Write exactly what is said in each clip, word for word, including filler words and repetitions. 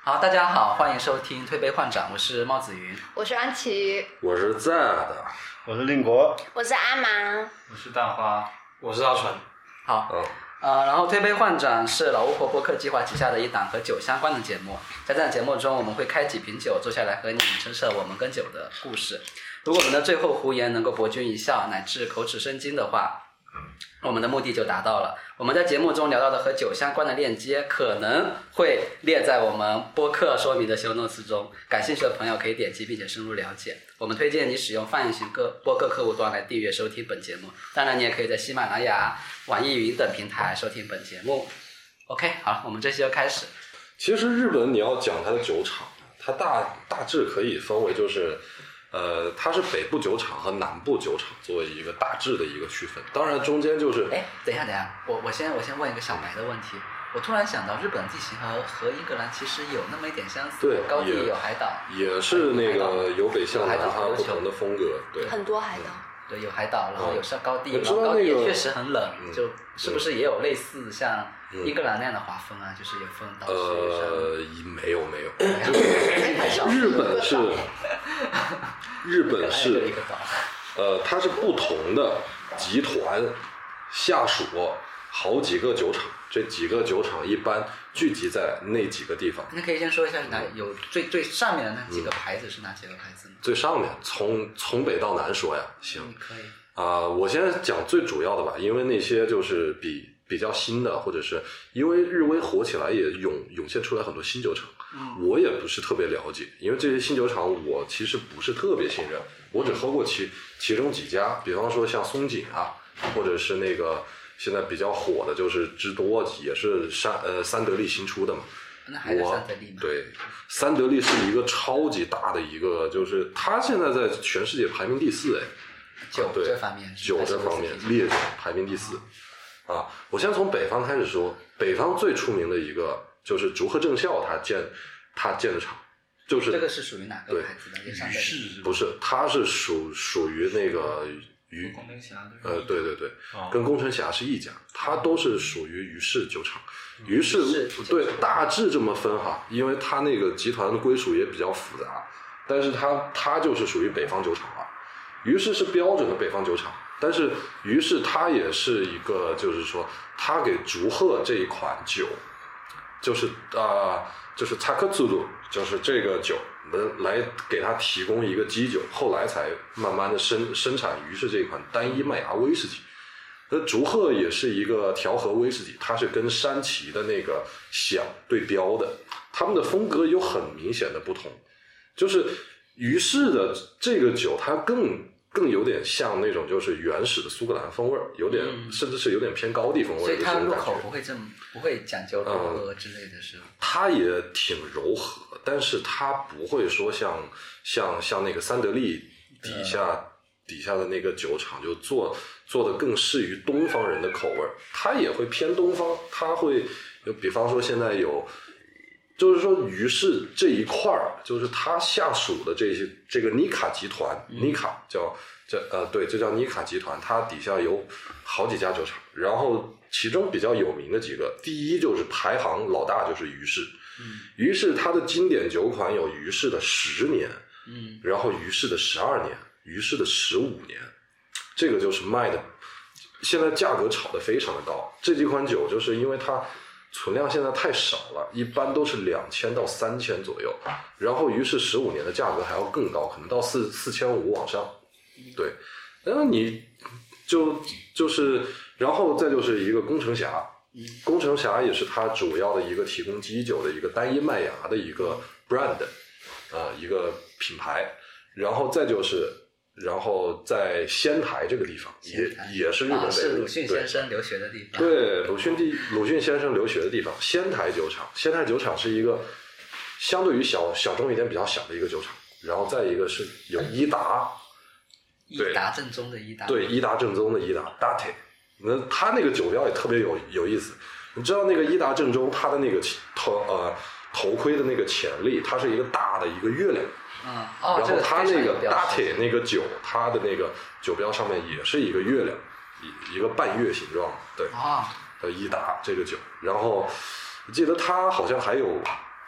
好，大家好，欢迎收听推杯换盏，我是帽子云， 我是安琪， 我是在的， 我是令国， 我是阿麻， 我是蛋花，我是阿纯。 好， 嗯呃，然后推杯换盏是老巫婆播客计划旗下的一档和酒相关的节目，在这档节目中，我们会开几瓶酒，坐下来和你陈设我们跟酒的故事。如果我们的最后胡言能够博君一笑，乃至口齿生津的话，我们的目的就达到了。我们在节目中聊到的和酒相关的链接可能会列在我们播客说明的 show notes 中，感兴趣的朋友可以点击并且深入了解。我们推荐你使用泛用型各播客客户端来订阅收听本节目，当然你也可以在喜马拉雅、网易云等平台收听本节目。 OK， 好，我们这期就开始。 其实日本你要讲它的酒厂，它大大致可以分为就是呃，它是北部酒厂和南部酒厂作为一个大致的一个区分，当然中间就是哎，等一下等一下，我我先我先问一个小白的问题。我突然想到，日本地形和和英格兰其实有那么一点相似， 对， 有高地有海岛， 也是那个由北向南， 有它不同的风格，对， 很多海岛， 对，有海岛，然后有上高地， 嗯、 然后高地也确实很冷， 嗯、 就是不是也有类似像英格兰那样的划分啊？嗯、就是有分岛区。 呃，没有没有，日本是日本是呃，它是不同的集团下属好几个酒厂，这几个酒厂一般聚集在那几个地方。 那可以先说一下哪有最最上面的那几个牌子是哪几个牌子吗？ 最上面，从从北到南说呀，行， 嗯、可以。 啊、呃，我先讲最主要的吧，因为那些就是比比较新的，或者是因为日威火起来也涌涌现出来很多新酒厂，嗯，我也不是特别了解，因为这些新酒厂我其实不是特别信任，我只喝过其其中几家，比方说像松井啊，或者是那个现在比较火的就是芝多，也是三呃三得利新出的嘛。 那还是三得利吗？ 对，三得利是一个超级大的一个，就是它现在在全世界排名第四，哎。 酒这方面， 酒这方面，烈酒排名第四。啊，我先从北方开始说，北方最出名的一个就是竹鹤正孝他建他建的厂，就是这个是属于哪个牌子的？ 于氏不是，它是属属于那个于工程侠呃，对对对， 哦、 跟工程侠是一家，它都是属于于氏酒厂。于氏对大致这么分哈，因为它那个集团的归属也比较复杂，但是它它就是属于北方酒厂了。于是是标准的北方酒厂，但是于是它也是一个，就是说，它给竹鹤这一款酒，就是啊、呃，就是萨克祖鲁，就是这个酒能来给它提供一个基酒，后来才慢慢的生生产于是这一款单一麦芽威士忌。那竹鹤也是一个调和威士忌，它是跟山崎的那个响对标的，他们的风格有很明显的不同，就是于是的这个酒它更。更有点像那种就是原始的苏格兰风味，有点、嗯、甚至是有点偏高地风味的。 所以它入口不会这么不会讲究柔和之类的是、嗯、 它也挺柔和，但是它不会说像像像那个三得利底下、嗯、底下的那个酒厂就做做的更适于东方人的口味，它也会偏东方，它会有比方说现在有。就是说，于是这一块儿，就是他下属的这些这个尼卡集团，嗯、尼卡叫这呃对，这叫尼卡集团，它底下有好几家酒厂，然后其中比较有名的几个，第一就是排行老大就是于是，嗯，于是它的经典酒款有于是的十年，嗯，然后于是的十二年，于是的十五年，这个就是卖的，现在价格炒得非常的高，这几款酒就是因为它。存量现在太少了，一般都是两千到三千左右，然后于是十五年的价格还要更高，可能到四四千五往上。对，然后你就就是，然后再就是一个工程侠，工程侠也是它主要的一个提供基酒的一个单一麦芽的一个 brand， 呃，一个品牌，然后再就是。然后在仙台这个地方也也是日本北部、啊、 是鲁迅先生留学的地方。 对，鲁迅地鲁迅先生留学的地方，仙台酒厂。仙台酒厂是一个相对于小小众一点比较小的一个酒厂，然后再一个是有伊达， 伊达正宗的伊达， 对，伊达正宗的伊达 Date。那他那个酒标也特别有有意思，你知道那个伊达正宗他的那个头呃头盔的那个潜力，它是一个大的一一个月亮。 嗯，哦、 然后它那个大铁那个酒，它的那个酒标上面也是一个月亮，一一个半月形状，对， 啊， 叫伊达这个酒。然后我记得它好像还有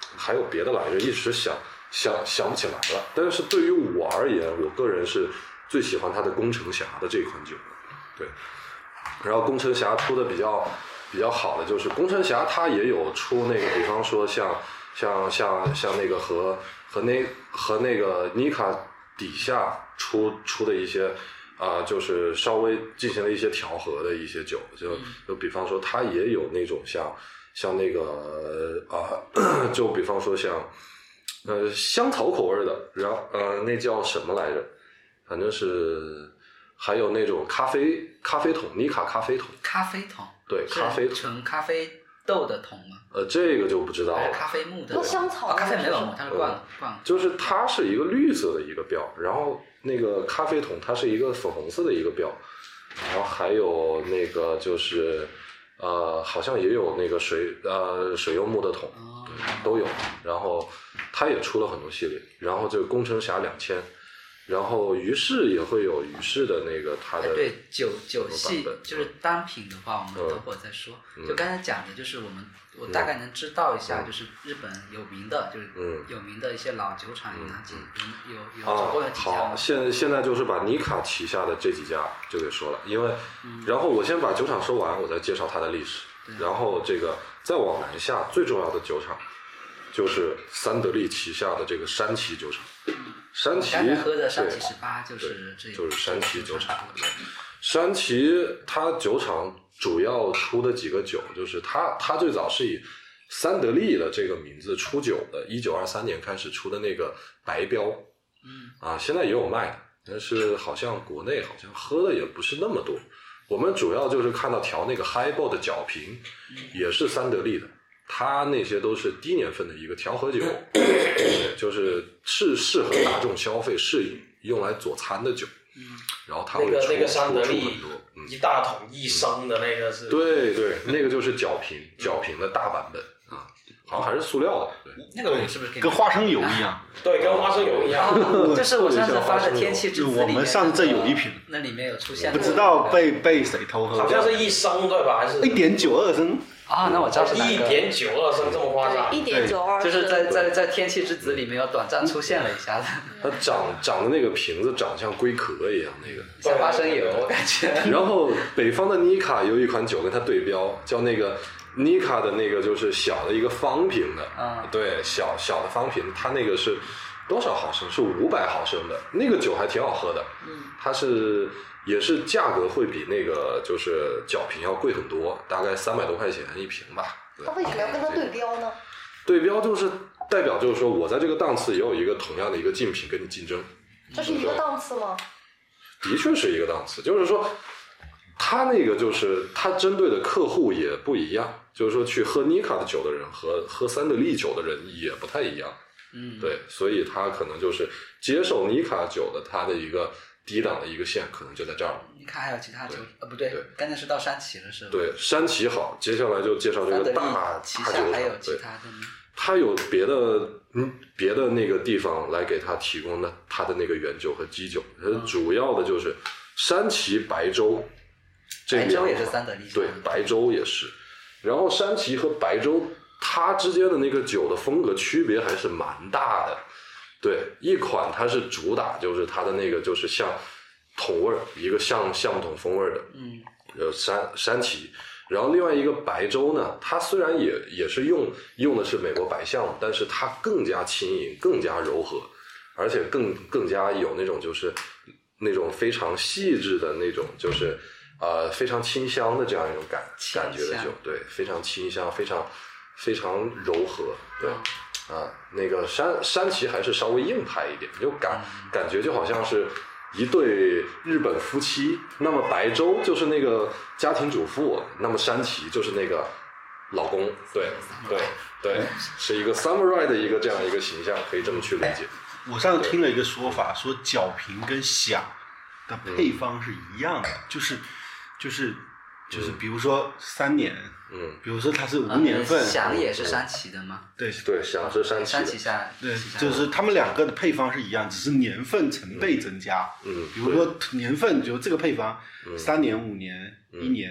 还有别的来着，一时想想想不起来了。但是对于我而言，我个人是最喜欢它的工程侠的这款酒，对。然后工程侠出的比较比较好的就是工程侠，它也有出那个，比方说像像像像那个和和那和那个妮卡底下出出的一些啊、呃，就是稍微进行了一些调和的一些酒，就就比方说它也有那种像像那个啊、呃，就比方说像呃香草口味的，然后呃那叫什么来着？反正是还有那种咖啡咖啡桶，妮卡咖啡桶， 咖啡桶， 对，咖啡桶， 纯咖啡豆的桶吗？ 呃，这个就不知道了。 还是咖啡木的？ 那香草、 哦，咖啡没有木，它是罐罐。 就是它是一个绿色的一个标，然后那个咖啡桶它是一个粉红色的一个标，然后还有那个就是呃，好像也有那个水呃水柚木的桶， 哦、 对，都有。然后它也出了很多系列，然后这个工程侠两千。然后于是也会有于是的那个它的、 哎、对酒酒系就是单品的话，我们等会儿再说。 嗯、 就刚才讲的，就是我们我大概能知道一下， 嗯、 就是日本有名的，就是有名的一些老酒厂有哪几有有有总共有几家、 啊？好，现现在就是把妮卡旗下的这几家就给说了，因为、嗯、然后我先把酒厂说完，我再介绍它的历史。然后这个再往南下最重要的酒厂就是三得利旗下的这个山崎酒厂。山崎， 刚才喝的山崎十八就是这就是山崎酒厂。山崎它酒厂主要出的几个酒，就是它它最早是以三得利的这个名字出酒的，一九二三年开始出的那个白标， 嗯啊，现在也有卖的，但是好像国内好像喝的也不是那么多。我们主要就是看到调那个 Highball 的角瓶，也是三得利的。它那些都是低年份的一个调和酒，就是是适合大众消费、适应用来佐餐的酒。嗯，然后它会出、 那个那个三得利很多、嗯， 一大桶一升的那个是。 对对，那个就是角瓶，角瓶的大版本啊，好像还是塑料的。对， 那个我是不是跟花生油一样？ 对，跟花生油一样。 哦、就是我上次发的天气之子里面， 我们上次有一瓶， 那里面有出现， 不知道被被谁偷喝。 好像是一升对吧？还是一点九二升？ 啊，那我知道是哪个。 一点九二升这么夸张？ 一点九二， 就是在在在天气之子里面有短暂出现了一下子。 它长长的那个瓶子长像龟壳一样，那个像花生油，我感觉。 然后北方的妮卡有一款酒跟它对标，叫那个妮卡的那个就是小的一个方瓶的， 啊， 对，小小的方瓶，它那个是多少毫升？是五百毫升的，那个酒还挺好喝的。 嗯， 它是。也是价格会比那个就是角瓶要贵很多，大概三百多块钱一瓶吧。 它为什么要跟它对标呢？ 对标就是代表就是说我在这个档次也有一个同样的一个竞品跟你竞争。 这是一个档次吗？ 的确是一个档次，就是说他那个就是他针对的客户也不一样，就是说去喝妮卡的酒的人和喝三得利酒的人也不太一样。 嗯， 对，所以他可能就是接受妮卡酒的他的一个低档的一个线可能就在这儿了。 你看还有其他酒，呃，不对， 对刚才是到山崎了是吧？ 对，山崎好，接下来就介绍这个大旗大酒厂。 下还有其他的吗？ 它有别的嗯别的那个地方来给他提供的它的那个原酒和基酒，嗯、主要的就是山崎白州。 白州也是三得利。 对，白州也是。然后山崎和白州它之间的那个酒的风格区别还是蛮大的。对，一款它是主打就是它的那个就是像桶味儿，一个像橡木桶风味的， 嗯， 呃山山崎，然后另外一个白州呢，它虽然也也是用用的是美国白橡木，但是它更加轻盈，更加柔和，而且更更加有那种就是那种非常细致的那种就是呃非常清香的这样一种感感觉的酒，对，非常清香，非常非常柔和，对。嗯啊，那个山山崎还是稍微硬派一点，就感感觉就好像是一对日本夫妻。那么白州就是那个家庭主妇，那么山崎就是那个老公。对对对，是一个 samurai 的一个这样一个形象，可以这么去理解。 我上次听了一个说法，说角瓶跟响的配方是一样的，嗯、就是就是就是，比如说三年。 嗯， 比如说它是无年份， 响、嗯、也是山崎的吗？ 对对，响是山崎山崎下， 对，就是他们两个的配方是一样，只是年份成倍增加。 嗯， 比如说年份，就这个配方， 嗯、 三年、五年、 嗯、 一年，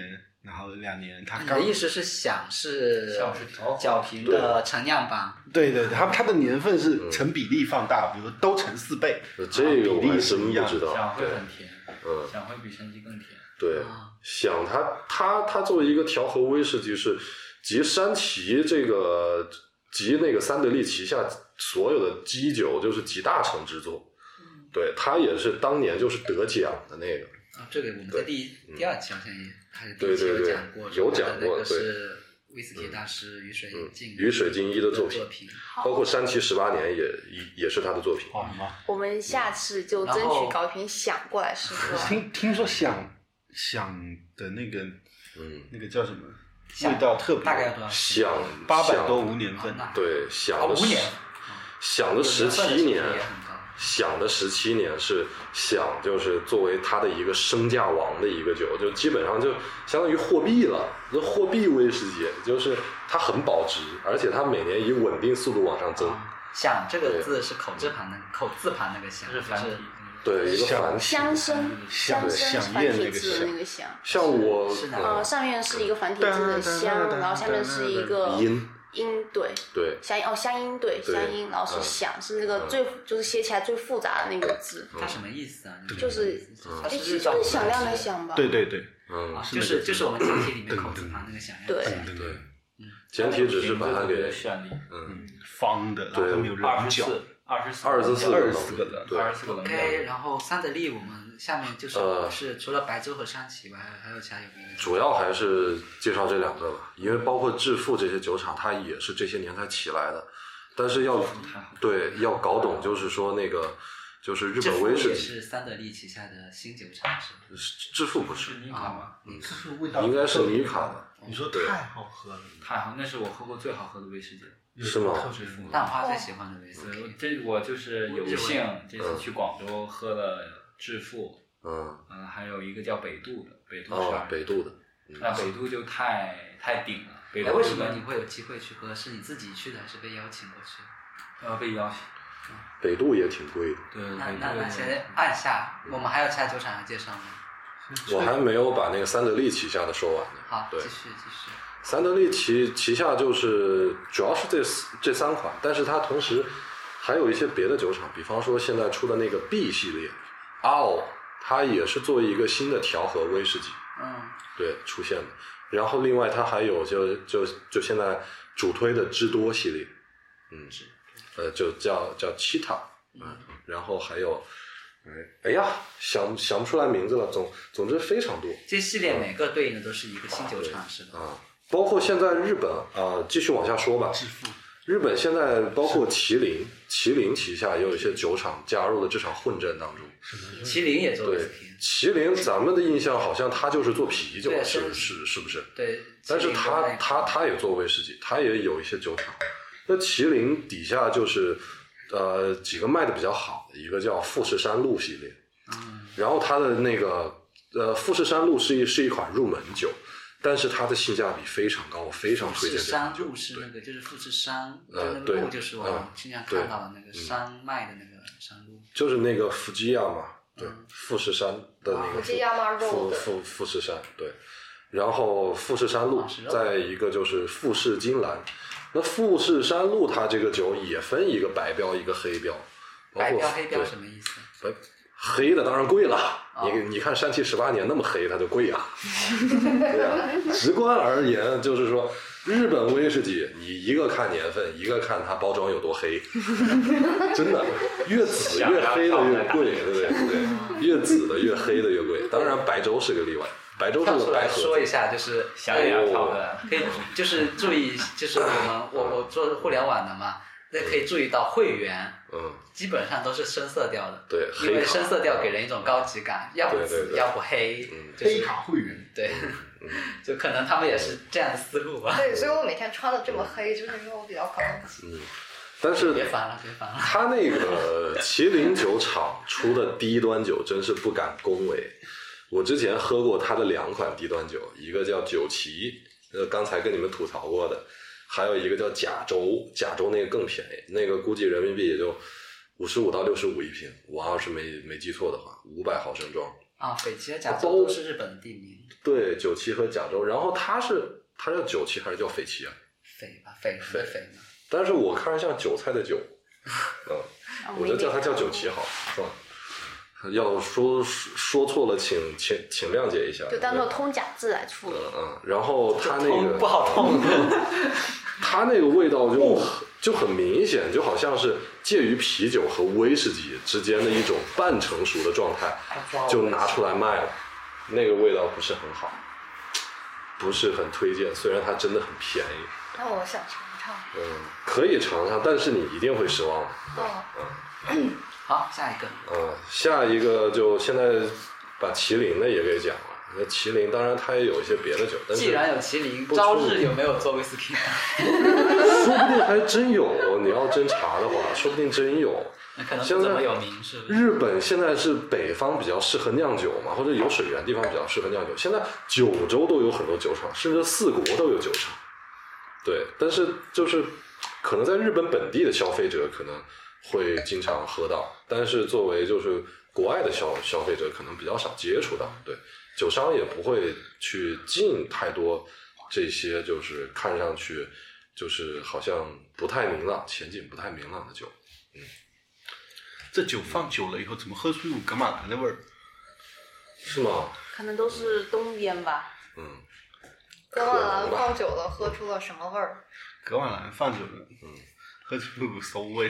然后两年他你刚的意思是响是响是调和角瓶的陈酿版？ 对对对，它它的年份是成比例放大，比如都乘四倍， 这个我还真不知道。 响会对， 很甜， 嗯， 响会比陈皮更甜。 对啊， 响它它它作为一个调和威士忌是集山崎这个集那个三得利旗下所有的基酒就是集大成之作。对，它也是当年就是得奖的那个。 啊，这个我们在第一第二期好像也还是第对一期有对对讲过， 有讲过那个是威士忌大师雨水静雨水静一的作品作品。 包括山崎十八年也也也是他的作品。 好吗？ 我们下次就争取搞一瓶响过来试喝。 听听说响响的那个嗯， 那个叫什么响味道特别， 大概有多少钱？ 响八百多响无年份， 啊对响的啊五年响的十七年也很高。 响的十七年是响，就是作为它的一个升价王的一个酒，就基本上就相当于货币了。这货币威士忌就是它很保值，而且它每年以稳定速度往上增。 响这个字是口字旁的口字旁那个响， 是繁体就是对，一个繁体。 香声， 响香声繁体字的那个响， 像我是哪呃， 个？ 上面是一个繁体字的香，然后下面是一个音， 音，对， 对香哦香音对对香音，然后是响，是那个最就是写起来最复杂的那个字， 它什么意思啊？ 就是它哎， 是就是响亮的响吧？ 对对对， 嗯啊，就是就是我们简体里面口字旁那个响亮。 对对对， 简体只是把它给绚丽， 嗯方的，然后它没有棱角， 二十四， 二十四二十四个的， 对二十四个棱角。 OK，然后三得利我们下面就是呃是除了白州和山崎以外，还有其他有名的。 主要还是介绍这两个吧，因为包括致富这些酒厂，它也是这些年才起来的。但是要对要搞懂，就是说那个就是日致富也本威士忌， 是三得利旗下的新酒厂是吧？ 致富不是， 是尼卡吗？ 嗯， 是味道应该是尼卡的， 你说太好喝了， 太好，那是我喝过最好喝的威士忌。 是吗？ 致富。 蛋花最喜欢的威士对， 忌。 这我就是有幸这次去广州喝了致富， 嗯， 嗯，还有一个叫北渡的，北渡十哦二，， 北渡的， 那北渡就太太顶了。北哎， 渡为什么你会有机会去喝？是你自己去的，还是被邀请过去？ 呃被邀请？ 北渡也挺贵的。 对， 那北渡那那先按下，我们还有其他酒厂要介绍吗？ 我还没有把那个三得利旗下的说完呢。 好，继对， 续继续。 三得利旗旗下就是主要是这这三款，但是它同时还有一些别的酒厂，比方说现在出的那个 B 系列 ，Ao， 它也是作为一个新的调和威士忌， 嗯， 对出现的。然后另外它还有就就就现在主推的芝多系列，嗯，呃，就叫叫 Cheetah， 嗯，然后还有，哎哎呀，想想不出来名字了，总总之非常多。 这系列每个对应的都是一个新酒厂，是吧？ 啊，包括现在日本啊，继续往下说吧。日本现在包括麒麟，麒麟旗下也有一些酒厂加入了这场混战当中。 麒麟也做威对士忌，， 麒麟咱们的印象好像他就是做啤酒对， 是是是是不是？ 对。 但是麒麟他跟那个他他也做威士忌，他也有一些酒厂。那麒麟底下就是呃几个卖的比较好的，一个叫富士山路系列， 嗯， 然后它的那个呃富士山路是一是一款入门酒，但是它的性价比非常高，我非常推荐富士山这款酒。 路是那个就是富士山，就呃对那个路就是我们嗯经常对看到的那个山脉的那个山路。 就是那个富基亚嘛，对， 嗯富士山的那个富士亚马富 road 富富士山，对，然后富士山路啊是，肉再一个就是富士金兰。那富士山路它这个酒也分一个白标一个黑标，包括白标黑标对什么意思？ 白黑的当然贵了， 哦你你看山崎十八年那么黑，它就贵啊。对啊，直观而言就是说，日本威士忌你一个看年份，一个看它包装有多黑，真的越紫越黑的越贵，对不对？对，越紫的越黑的越贵。当然白州是个例外，白州是跳出来个白盒子。 说一下，就是想也要跳出来。 可以就是注意，就是我们我我做互联网的嘛，那可以注意到会员嗯， 基本上都是深色调的， 对， 因为黑卡深色调给人一种高级感，要不对对紫， 对要不黑， 嗯就是黑卡会员， 对，就可能他们也是这样的思路吧。 对，所以我每天穿的这么黑，就是因为我比较高级。 嗯，但是别烦了，别烦了。 他那个麒麟酒厂出的低端酒真是不敢恭维。我之前喝过他的两款低端酒，一个叫酒旗，呃，刚才跟你们吐槽过的，还有一个叫甲州，甲州那个更便宜，那个估计人民币也就五十五到六十五一瓶，我要是没没记错的话，五百毫升装。 啊，斐奇和甲州都是日本的地名。 对，九旗和甲州，然后它是它叫九旗还是叫斐奇啊？ 斐吧，斐什么斐呢？ 但是我看着像韭菜的韭，嗯，我觉得叫它叫九旗好，是吧？要说说错了，请请请谅解一下。 就当做通假字来处理。 嗯嗯，然后它那个不好通， 它那个味道就就很明显，就好像是介于啤酒和威士忌之间的一种半成熟的状态，就拿出来卖了。那个味道不是很好，不是很推荐。虽然它真的很便宜。 那我想尝尝。 嗯，可以尝尝，但是你一定会失望的。 哦。 嗯。 好，下一个。 嗯，下一个就现在把麒麟的也给讲了。那麒麟当然它也有一些别的酒，但是既然有麒麟，朝日有没有做威士忌？ 说不定还真有。你要真查的话，说不定真有。 可能不怎么有名是不是？ 日本现在是北方比较适合酿酒嘛，或者有水源地方比较适合酿酒。现在九州都有很多酒厂，甚至四国都有酒厂。对，但是就是可能在日本本地的消费者可能会经常喝到，但是作为就是国外的消消费者可能比较少接触到。对，酒商也不会去进太多这些就是看上去就是好像不太明朗、前景不太明朗的酒。嗯。 这酒放久了以后，怎么喝出一股格马兰的味儿？ 是吗？ 可能都是东边吧。 嗯。 格马兰放久了，喝出了什么味儿？ 格马兰放久了，嗯，喝出一股馊味。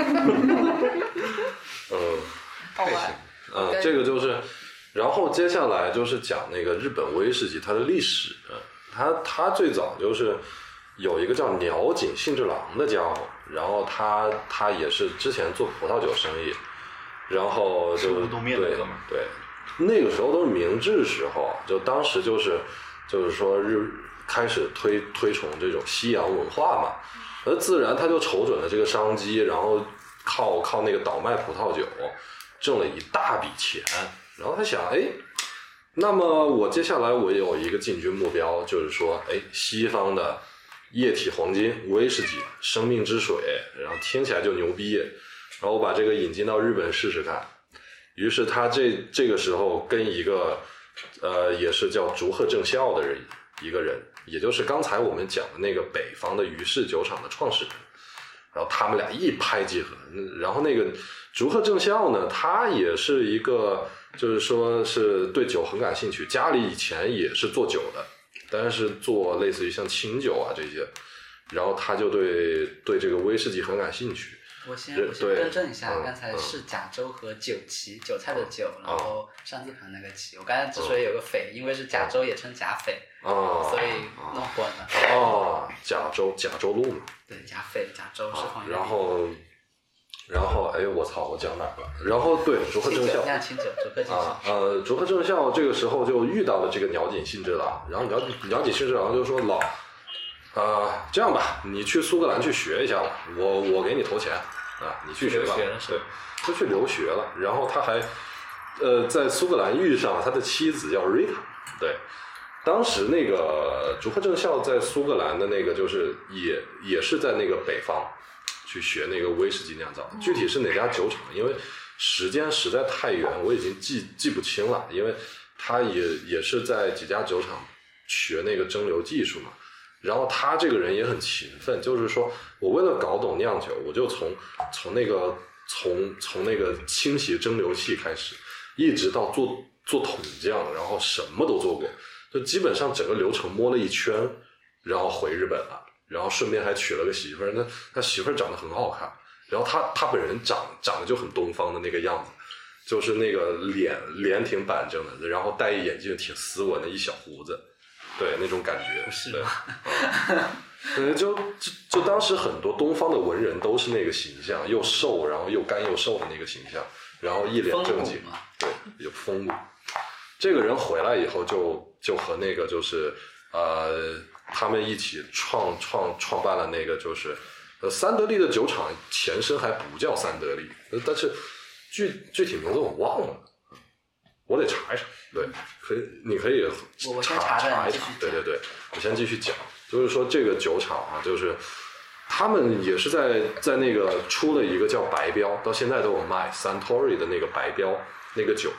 嗯。 好吧。 嗯，这个就是，然后接下来就是讲那个日本威士忌它的历史。它它最早就是有一个叫鸟井信治郎的家伙。然后他他也是之前做葡萄酒生意，然后就乌冬面的哥们儿， 对，那个时候都是明治时候，就当时就是就是说日开始推推崇这种西洋文化嘛，而自然他就瞅准了这个商机，然后靠靠那个倒卖葡萄酒挣了一大笔钱，然后他想，哎，那么我接下来我有一个进军目标，就是说，哎，西方的液体黄金威士忌生命之水，然后听起来就牛逼，然后我把这个引进到日本试试看。于是他这这个时候跟一个呃也是叫竹贺正孝的人一个人，也就是刚才我们讲的那个北方的余氏酒厂的创始人，然后他们俩一拍即合。然后那个竹贺正孝呢，他也是一个就是说是对酒很感兴趣，家里以前也是做酒的，但是做类似于像清酒啊这些，然后他就对对这个威士忌很感兴趣。 我先我先更正一下，刚才是甲州和酒旗，韭菜的韭，然后上字旁那个旗。我刚才之所以有个斐，因为是甲州也称甲斐，所以弄混了。 哦，甲州甲州路嘛。对， 甲斐甲州是黄。 然后，然后哎，我操，我讲哪儿了？然后对，竹贺正孝。 酿清酒，竹贺正孝。 啊，呃，竹贺正孝这个时候就遇到了这个鸟井信治郎，然后鸟鸟井信治郎就说老。啊、呃，这样吧，你去苏格兰去学一下吧，我我给你投钱啊，你去学吧， 对， 就去留学了。然后他还，呃，在苏格兰遇上了他的妻子叫 Rita， 对，当时那个竹贺正孝在苏格兰的那个就是也也是在那个北方去学那个威士忌酿造，具体是哪家酒厂，因为时间实在太远，我已经记记不清了，因为他也也是在几家酒厂学那个蒸馏技术嘛。然后他这个人也很勤奋，就是说我为了搞懂酿酒，我就从从那个从从那个清洗蒸馏器开始，一直到做做桶酱，然后什么都做过，就基本上整个流程摸了一圈，然后回日本了，然后顺便还娶了个媳妇儿，那他媳妇儿长得很好看，然后他他本人长长得就很东方的那个样子，就是那个脸脸挺板正的，然后戴一眼镜挺斯文的一小胡子。对，那种感觉是吗？ 对，就就就当时很多东方的文人都是那个形象，又瘦，然后又干又瘦的那个形象，然后一脸正经，对，有风骨。这个人回来以后就就和那个就是呃，他们一起创创创办了那个就是呃三得利的酒厂，前身还不叫三得利，但是具具体名字我忘了。我得查一查，对，可以，你可以我查查查一查，对对对，我先继续讲，就是说这个酒厂啊，就是他们也是在在那个出了一个叫白标，到现在都有卖 Suntory 的那个白标那个酒，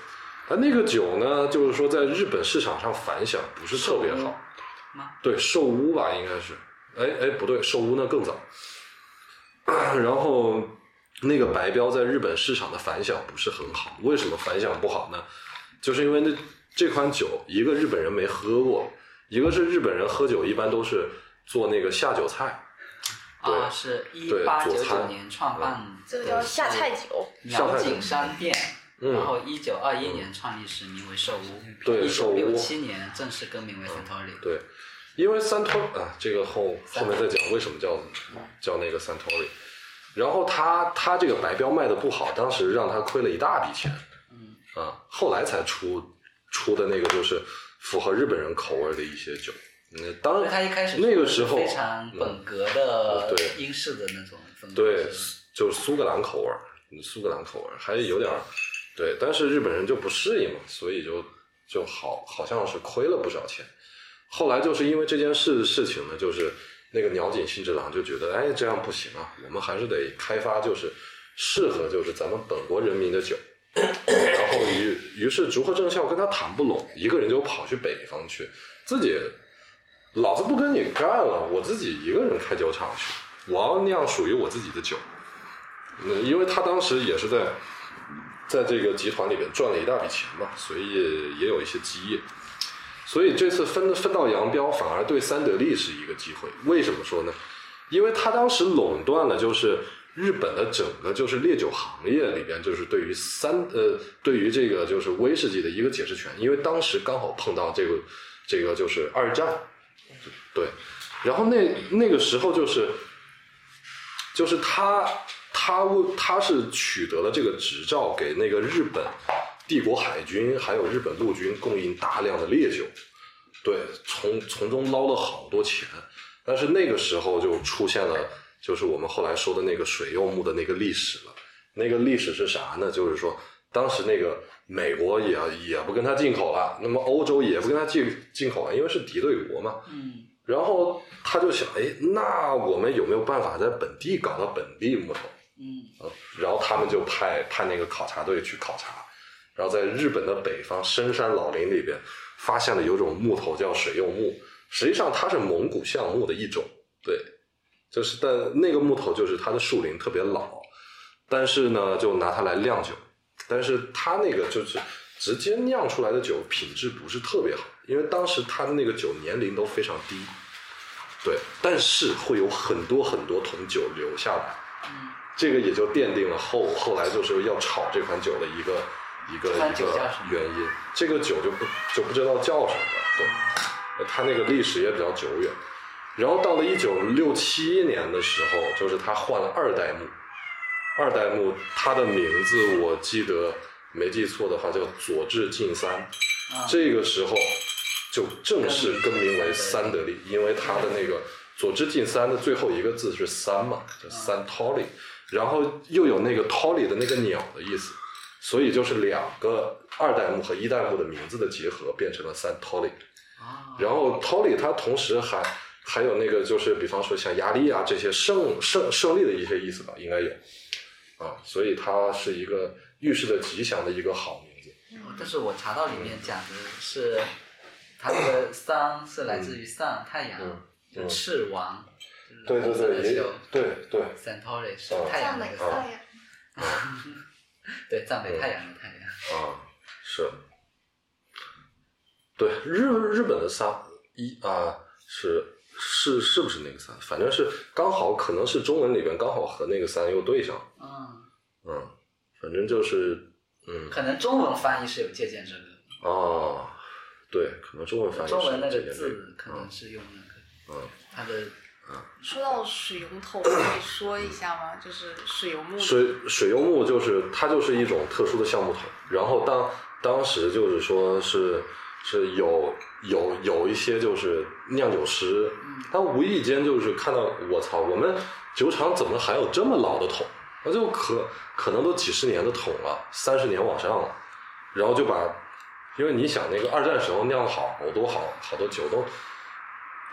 它那个酒呢，就是说在日本市场上反响不是特别好。对，寿屋吧，应该是。哎哎，不对，寿屋那更早。然后那个白标在日本市场的反响不是很好，为什么反响不好呢？就是因为那这款酒，一个日本人没喝过，一个是日本人喝酒一般都是做那个下酒菜。 啊，是一八九九年创办， 这个叫下菜酒， 苗景山店。 嗯、 然后一九二一年创立时名为寿屋， 对， 一九六七年正式更名为 Suntory、嗯。 对，因为 Suntory 啊，这个后后面再讲为什么叫叫那个 Suntory。然后他他这个白标卖的不好，当时让他亏了一大笔钱。 嗯啊，后来才出出的那个就是符合日本人口味的一些酒。嗯，当然他一开始那个时候非常本格的、 嗯、对英式的那种风格， 对，就是苏格兰口味，苏格兰口味还有点。对，但是日本人就不适应嘛，所以就就好好像是亏了不少钱。后来就是因为这件事事情呢，就是那个鸟井信之郎就觉得，哎，这样不行啊，我们还是得开发就是适合就是咱们本国人民的酒。然后于于是竹贺正孝跟他谈不拢，一个人就跑去北方去，自己老子不跟你干了，我自己一个人开酒厂去，我要酿属于我自己的酒。嗯，因为他当时也是在。在这个集团里边赚了一大笔钱嘛，所以也有一些基业，所以这次分分道扬镳，反而对三得利是一个机会。为什么说呢？因为他当时垄断了就是日本的整个就是烈酒行业里边，就是对于三呃对于这个就是威士忌的一个解释权。因为当时刚好碰到这个这个就是二战，对，然后那那个时候就是就是他。他他是取得了这个执照，给那个日本帝国海军还有日本陆军供应大量的烈酒，对，从从中捞了好多钱。但是那个时候就出现了，就是我们后来说的那个水柚木的那个历史了。那个历史是啥呢？就是说当时那个美国也也不跟他进口了，那么欧洲也不跟他进进口了，因为是敌对国嘛。 嗯。然后他就想，哎，那我们有没有办法在本地搞到本地木头？ 嗯， 然后他们就派派那个考察队去考察，然后在日本的北方深山老林里边发现了有种木头叫水柚木，实际上它是蒙古橡木的一种，对，就是但那个木头就是它的树龄特别老，但是呢就拿它来酿酒，但是它那个就是直接酿出来的酒品质不是特别好，因为当时它的那个酒年龄都非常低，对，但是会有很多很多桶酒留下来。 嗯， 这个也就奠定了后后来就是要炒这款酒的一个一个一个原因。这个酒就不就不知道叫什么了，对，它那个历史也比较久远。然后到了一九六七年的时候，就是他换了二代目，二代目他的名字我记得没记错的话叫佐治进三， 啊、 这个时候就正式更名为三得利，因为他的那个。佐治进三的最后一个字是三嘛，叫三 Tolly， 然后又有那个 Tolly 的那个鸟的意思，所以就是两个二代目和一代目的名字的结合变成了三 Tolly。然后 Tolly 它同时还还有那个就是比方说像压力啊这些胜胜胜利的一些意思吧，应该有啊，所以它是一个预示着吉祥的一个好名字。 嗯、但是我查到里面讲的是，它这个三是来自于上、嗯、太阳。嗯嗯、赤王， 对对对，也有，对对 ，Suntory 是太阳的太阳，对，赞美太阳的太阳。 啊，是，对，日日本的三一啊，是是是不是那个三？反正是刚好，可能是中文里边刚好和那个三又对上。 嗯嗯，反正就是嗯， 可能中文翻译是有借鉴这个。 哦，对，可能中文翻译是有中文那个字可能是用那个。 嗯， 它的说到水油头，可以说一下吗？就是水油木。 水水油木就是它就是一种特殊的橡木桶，然后当当时就是说是是有有有一些就是酿酒师，他无意间就是看到我操，我们酒厂怎么还有这么老的桶？那就可可能都几十年的桶了，三十年往上了，然后就把，因为你想那个二战时候酿好好多好好多酒都。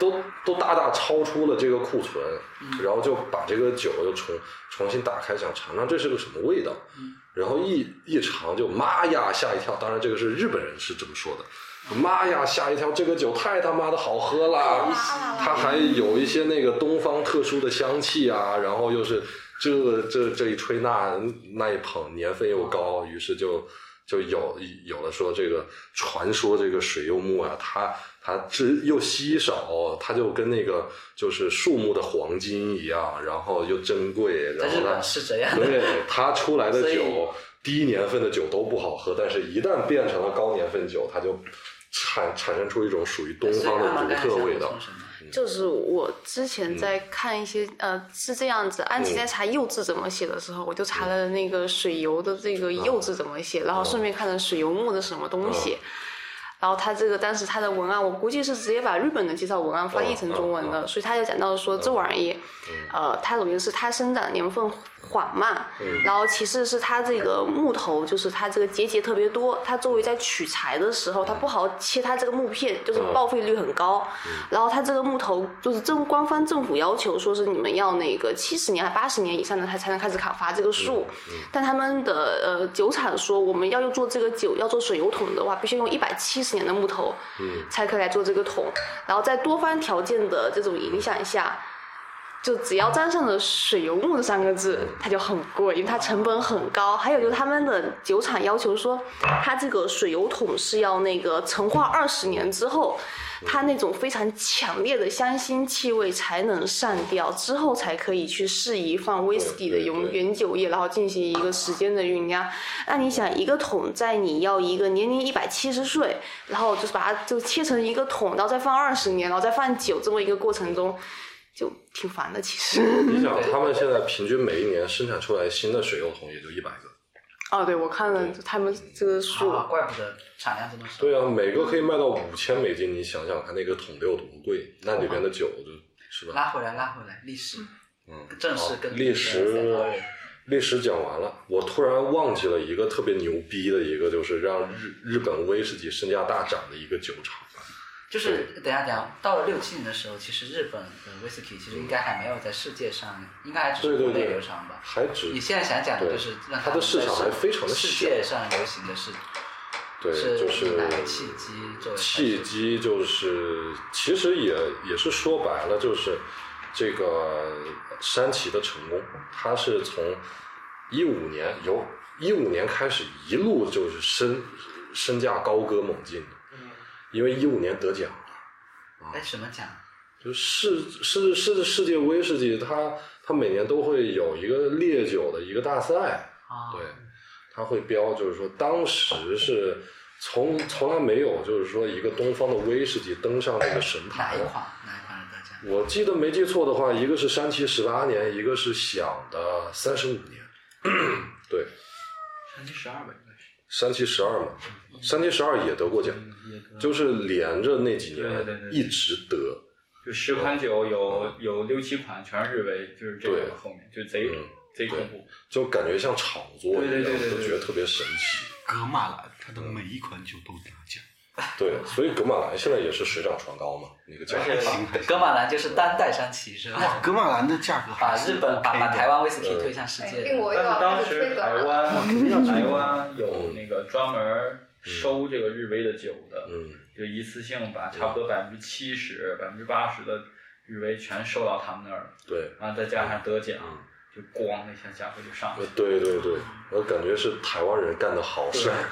都都大大超出了这个库存，嗯、然后就把这个酒又重重新打开，想尝尝这是个什么味道，嗯、然后一一尝就妈呀吓一跳，当然这个是日本人是这么说的。妈呀吓一跳，这个酒太他妈的好喝了，它还有一些那个东方特殊的香气啊，然后又是这这这一吹那那一捧，年份又高，于是就就有有了说这个传说这个水柚木啊，它它这又稀少，它就跟那个就是树木的黄金一样，然后又珍贵，然后它是这样的， 对它出来的酒低年份的酒都不好喝，但是一旦变成了高年份酒，它就产产生出一种属于东方的独特味道。 就是我之前在看一些、嗯、呃是这样子，安琪在查柚字怎么写的时候，嗯、我就查了那个水油的这个柚字怎么写，嗯、然后顺便看了水油木的什么东西。嗯然后他这个当时他的文案，我估计是直接把日本的介绍文案翻译成中文的，嗯嗯嗯、所以他就讲到说、嗯、这玩意，呃，它首先是它生长年份缓慢，嗯、然后其次是它这个木头就是它这个节节特别多，它作为在取材的时候，它不好切它这个木片，就是报废率很高，嗯、然后它这个木头就是政官方政府要求说是你们要那个七十年还八十年以上的才才能开始砍伐这个树，嗯嗯、但他们的呃酒厂说我们要用做这个酒要做水油桶的话，必须用一百七十年的木头，嗯，才可以来做这个桶。然后在多方条件的这种影响下，就只要沾上了水油木这三个字，它就很贵，因为它成本很高。还有就是他们的酒厂要求说，它这个水油桶是要那个陈化二十年之后，它那种非常强烈的香辛气味才能散掉，之后才可以去适宜放威士忌的原原酒液，然后进行一个时间的酝酿。那你想，一个桶在你要一个年龄一百七十岁，然后就是把它就切成一个桶，然后再放二十年，然后再放酒，这么一个过程中，就挺烦的。其实你想，他们现在平均每一年生产出来新的水油桶也就一百个。 哦，对，我看了他们这个数、 啊，怪不得产量这么少。 对啊，每个可以卖到五千美金，你想想看那个桶得有多贵，那里边的酒就是吧？ 拉回来，拉回来，历史，嗯，正式跟历史，历史讲完了，我突然忘记了一个特别牛逼的一个，就是让日日本威士忌身价大涨的一个酒厂。 就是等一下讲，到了六七年的时候，其实日本的威士忌其实应该还没有在世界上，应该还只是国内流传吧。 还只你现在想讲的就是让它的市场还非常的小， 世界上流行的是， 对，就是哪个契机作为契机就是其实也也是说白了就是这个山崎的成功，它是从一五年由一五年开始一路就是身身价高歌猛进的。因为一五年得奖了， 哎，什么奖？ 就世世世世界威士忌，它它每年都会有一个烈酒的一个大赛， 啊、 对，它会标，就是说当时是从从来没有，就是说一个东方的威士忌登上这个神坛。 哪一款？哪一款是得奖？ 我记得没记错的话，一个是山崎十八年，一个是响的三十五年，对， 山崎十二吧。 山崎十二嘛，山崎十二也得过奖，就是连着那几年一直得。 就十款酒有有六七款全是日威，就是这个后面就贼、嗯、贼恐怖， 就感觉像炒作一样， 对对对对对就觉得特别神奇。 格马兰它的每一款酒都得奖。 对，所以格马兰现在也是水涨船高嘛，那个价格。 格马兰就是单代山崎是吧？ 哇，格马兰的价格把日本把把台湾威士忌推向世界。 但是当时台湾台湾有那个专门收这个日威的酒的， 嗯， 就一次性把差不多百分之七十、百分之八十的日威全收到他们那儿， 对， 然后再加上得奖。嗯，就咣一下价格就上去了。 对对对，我感觉是台湾人干的好事儿。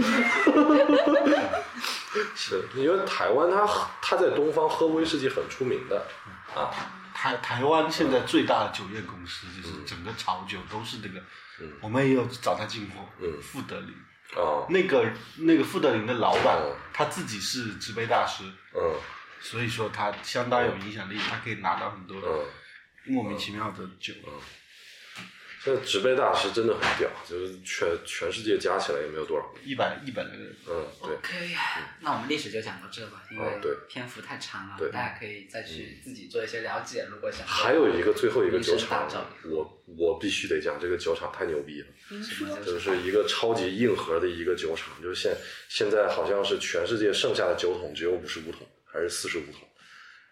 是因为台湾它它在东方喝威士忌很出名的啊。 台台湾现在最大的酒业公司就是整个炒酒都是这个，嗯、我们也有找他进货， 嗯， 富德林。 哦， 那个那个富德林的老板、嗯、他自己是制杯大师， 嗯， 所以说他相当有影响力，他可以拿到很多莫名其妙的酒。 嗯，这制杯大师真的很屌，就是全全世界加起来也没有多少个， 一百一百来个人。 嗯，对。 OK，、嗯、那我们历史就讲到这吧，因为篇幅太长了， 对， 大家可以再去自己做一些了解。如果想还有一个最后一个酒厂，我我必须得讲，这个酒厂太牛逼了。就是一个超级硬核的一个酒厂，就是现现在好像是全世界剩下的酒桶只有五十五桶还是四十五桶，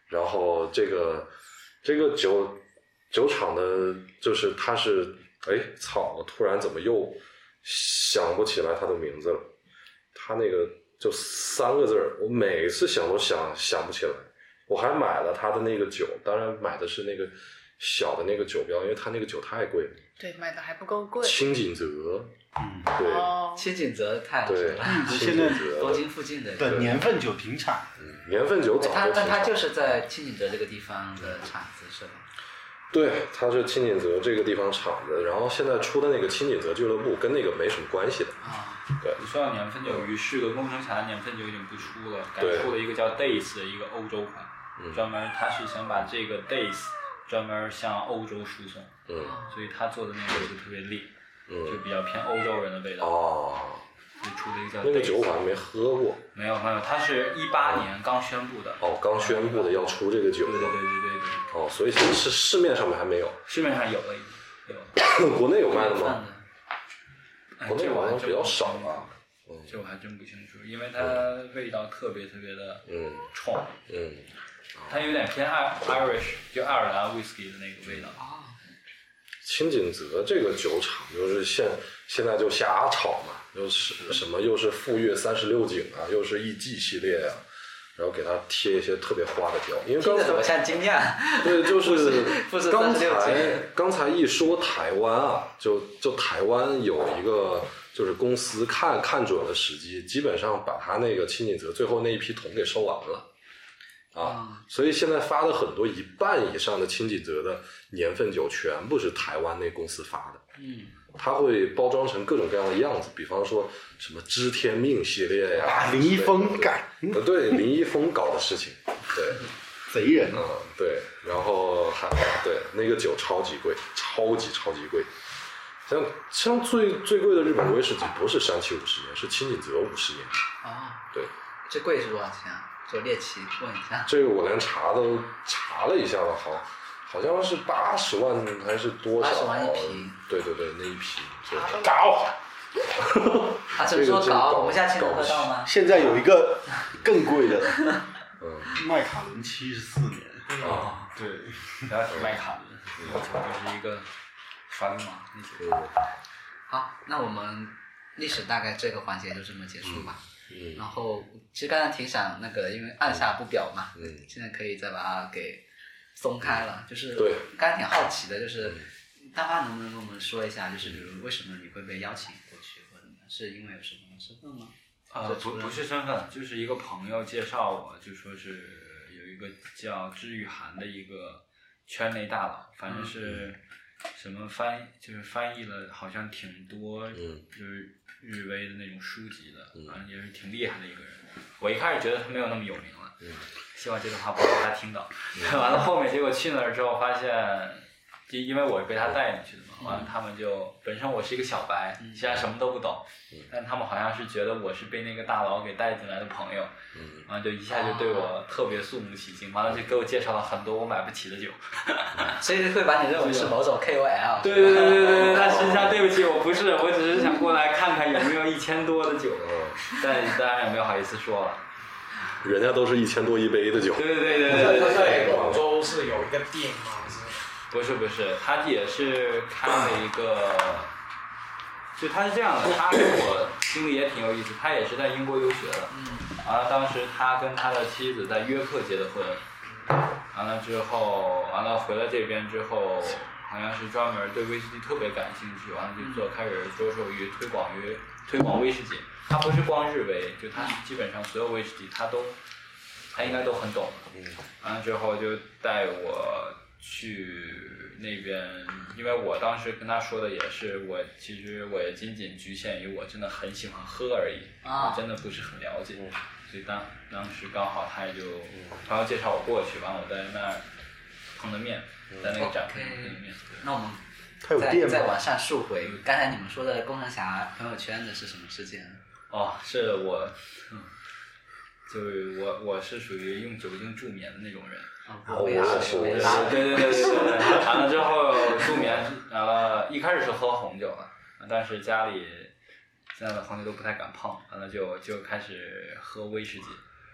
然后这个这个酒酒厂的，就是它是哎操，我突然怎么又想不起来它的名字了？它那个就三个字儿，我每次想都想想不起来。我还买了它的那个酒，当然买的是那个小的那个酒标，因为它那个酒太贵了。 对，买的还不够贵。 清景泽， 嗯， 对， 哦， 清景泽太对了， 清现在景泽东京附近的。 的年份酒停产， 嗯年份酒早它但它就停产就是在清景泽这个地方的厂子是吧？ 对，它是清景泽这个地方厂的，然后现在出的那个清景泽俱乐部跟那个没什么关系的。 啊， 你说到年份酒，于是的工程侠的年份酒已经不出了，改对出了一个叫 Days 的一个欧洲款， 嗯专门他是想把这个 Days 专门向欧洲输送， 嗯所以他做的那个就特别烈，就嗯， 比较偏欧洲人的味道， 哦， 就出了一个叫 Days。 那个酒我还没喝过。 没有没有，它是一八年刚宣布的。 哦，刚宣布的要出这个酒。 对对对对对对， 哦，所以现在是市面上面还没有， 市面上有了已经有了。 国内有卖的吗？ 哎国内这我还真好像比较不清楚少吧。嗯这我还真不清楚，因为它味道特别特别的嗯冲， 嗯， 它有点偏爱 Irish 就爱尔兰 whisky 的那个味道。 清景泽这个酒厂就是现现在就瞎炒嘛，又是什么又是富岳三十六景啊，又是艺伎系列啊，然后给它贴一些特别花的标，因为刚听着怎么才像惊讶？ 对，就是富士刚三十六才景刚才一说台湾啊，就就台湾有一个就是公司看看准了时机，基本上把他那个清景泽最后那一批桶给收完了。啊，所以现在发的很多一半以上的清景泽的年份酒全部是台湾那公司发的， 嗯， 它会包装成各种各样的样子，比方说什么知天命系列呀、 啊，林一峰干， 呃对林一峰搞的事情，对， 贼人嗯对，然后还对那个酒超级贵，超级超级贵，像像最最贵的日本威士忌不是山崎五十年，是清景泽五十年， 啊， 对， 这贵是多少钱啊？做猎奇问一下。 这个我连查都查了一下了，好，好像是八十万还是多少？ 80万一瓶。 对对对，那一瓶。对搞。 啊，只是说搞，我们下期能喝到吗？ 现在有一个更贵的， 嗯麦卡伦七十四年， 啊， 对，不要提麦卡伦，我操，就是一个耍流氓那些。 嗯好，那我们历史大概这个环节就这么结束吧。 嗯然后其实刚才挺想那个，因为按下不表嘛， 嗯现在可以再把它给松开了。就是对刚才挺好奇的，就是大发能不能跟我们说一下，就是比如为什么你会被邀请过去，或者是因为有什么身份吗？ 呃，不不是身份，就是一个朋友介绍我，就说是有一个叫知雨涵的一个圈内大佬，反正是什么翻，就是翻译了好像挺多， 嗯就是日威的那种书籍的， 嗯反正也是挺厉害的一个人。我一开始觉得他没有那么有名了， 嗯希望这段话不要被他听到。完了后面结果去那儿之后发现，就因为我是被他带进去的嘛，完了他们就本身我是一个小白，其实什么都不懂，但他们好像是觉得我是被那个大佬给带进来的朋友， 嗯完了就一下就对我特别肃穆起敬，完了就给我介绍了很多我买不起的酒。 所以会把你认为是某种 K O L。 对对对对对，但实际上对不起，我不是，我只是想过来看看有没有一千多的酒，但当然也没有好意思说了。 人家都是一千多一杯的酒。 对对对对在对在对， 广州是有一个店吗？是不是不是，他也是开了一个，就他是这样的，他跟我经历也挺有意思，他也是在英国留学的，完了当时他跟他的妻子在约克结的婚，完了之后，完了回来这边之后，好像是专门对威士忌特别感兴趣，完了就做开始着手于推广于推广威士忌，他不是光日威，就他基本上所有威士忌他都，他应该都很懂，完了之后就带我去那边，因为我当时跟他说的也是，我其实我也仅仅局限于我真的很喜欢喝而已， 啊我真的不是很了解，所以当当时刚好他也就朋友介绍我过去，完了我在那儿碰的面，在那个展会上碰的面。 那我们他有店吗？ 再再往上溯回，刚才你们说的工程侠朋友圈的是什么事件？ 哦，是我，嗯，就是我我是属于用酒精助眠的那种人。 啊， 哦我也是，我也是。 对对对对对对，完了之后助眠，完了一开始是喝红酒了，但是家里现在的红酒都不太敢碰，完了就就开始喝威士忌，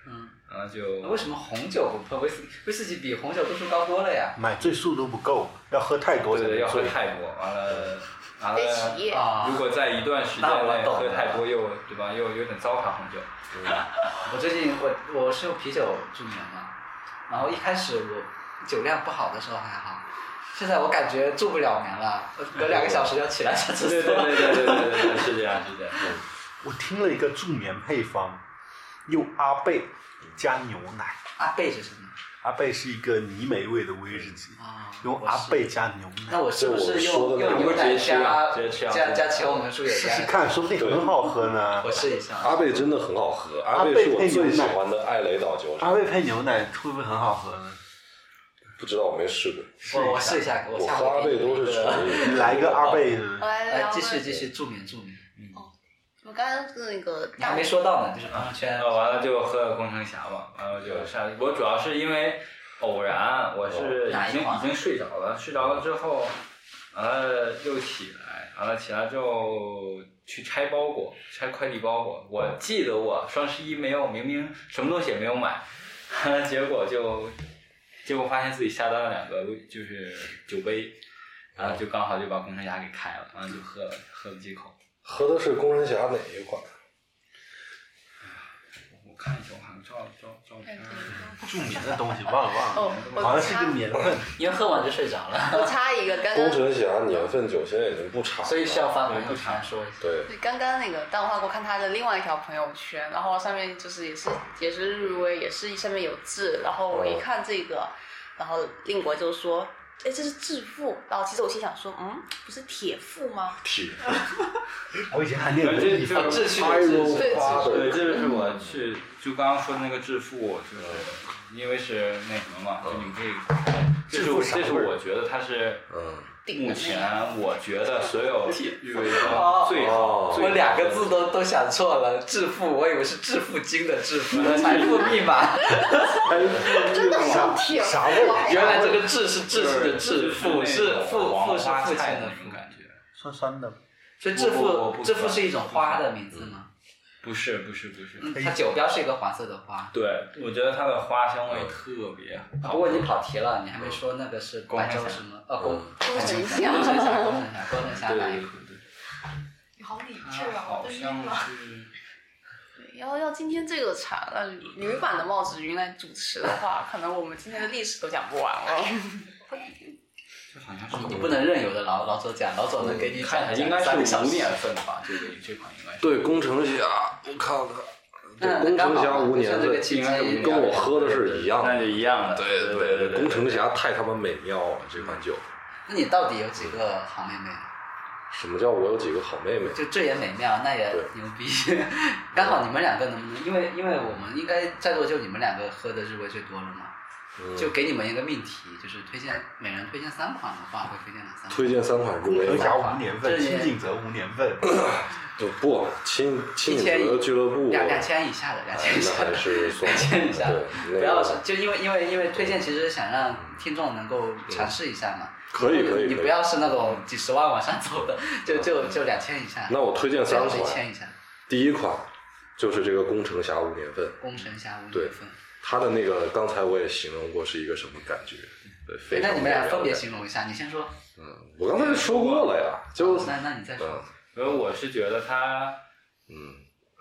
嗯，然后就为什么红酒不碰威士忌？威士忌比红酒度数高多了呀。 买醉速度不够，要喝太多才对对，要喝醉。 太多，完了完得起夜了，如果在一段时间那我内懂了喝太多又对吧，又有点糟蹋红酒。 我最近我我是用啤酒助眠嘛，然后一开始我酒量不好的时候还好，现在我感觉助不了眠了，隔两个小时要起来上厕所。 对对对对对对对对，是这样是这样。 我听了一个助眠配方，用阿贝加牛奶。 阿贝是什么？ 阿贝是一个泥煤味的威士忌， 啊， 用阿贝加牛奶。 那我是不是这我说的那个用用牛奶加直接吃啊加加茄红素也加？ 试试看，说不定很好喝呢我。试一下。 阿贝真的很好喝，阿贝是我最喜欢的艾雷岛酒厂。 阿贝配牛奶会不会很好喝呢？ 不知道，我没试过。 我我试一下，我我下喝阿贝回给你都是一个。 纯你来个阿贝的。 我来聊来继续个继续助眠助眠， 我刚刚那个你还没说到呢，就是朋友圈。 呃，完了就喝工程侠嘛，完了就下。我主要是因为偶然，我是已经已经睡着了，睡着了之后，完了又起来，完了起来之后去拆包裹，拆快递包裹。我记得我双十一没有，明明什么东西也没有买，结果就结果发现自己下单了两个就是酒杯，然后就刚好就把工程侠给开了，完了就喝了喝了几口。 喝的是工程侠哪一款？ 我看一下，我好像照照照片。 助眠的东西忘了忘哦了，好像是一个年份。 因为喝完就睡着了， 我插一个，刚刚工程侠年份酒现在已经不长了， 所以需要发朋友圈说一下。 对， 对，刚刚那个蛋花给我看他的另外一条朋友圈，然后上面就是也是也是日威，也是上面有字，然后我一看这个，然后令国就说，哎，这是致富，然后其实我心想说，嗯，不是铁富吗？ 铁我以前还念过这地方这秩序 ，I will 对 father 对，这就是我去就刚刚说的那个致富，就是因为是那什么嘛，就你们可以，这是我这是我觉得它是嗯， 目前我觉得所有日威中最哦好，最我两个字都都想错了，致富，我以为是致富经的致富，财富密码。 真的好铁啥味儿？ 原来这个致是秩序的致，富是父父是父亲的的父那种感觉。 酸酸的。 所以致我我我不富致富是一种花的名字吗？ 不是不是不是， 嗯，它酒标是一个黄色的花。 对，我觉得它的花香味特别好。 不过你跑题了，你还没说那个是白州什么？哦，工工程工侠程侠，工程侠，工程侠对对对哪一款？ 对， 你好理它智啊， 好我都晕像了。 是。 对，要要今天这个场，呃，女版的帽子云来主持的话，可能我们今天的历史都讲不完了。 这好像是你不能任由的老老左讲，老左能给你看一下， 讲应该三个小时。 是五年份吧，这个这款应该是。 对，工程侠，我看看，对， 那工程侠刚好无年份这个契机跟我喝的是一样的， 那就一样的。 对对对对， 工程侠太他妈美妙了，这款酒。 那你到底有几个好妹妹？ 什么叫我有几个好妹妹？ 就这也美妙，那也对牛逼。刚好你们两个能不能？因为因为我们应该在座就你们两个喝的日威最多了嘛。 嗯就给你们一个命题，就是推荐每人推荐三款的话，会推荐哪三款？ 推荐三款日威工程侠吗？ 无年份，清景泽无年份。 不不，亲亲一千子俱乐部， 两两千以下的，两千以下的， 那还是算两千以下的， 对， 不要是就因为因为因为推荐其实想让听众能够尝试一下嘛。 可以可以可以你不要是那种几十万往上走的，就就就两千以下。 那我推荐三一款， 千以下。 第一款就是这个工程侠无年份， 工程侠无对年份。 它的那个刚才我也形容过是一个什么感觉，对，非常那你们俩美妙分别的形容一下，你先说。 嗯，我刚才说过了呀，就那那你再说。 嗯因为我是觉得它， 嗯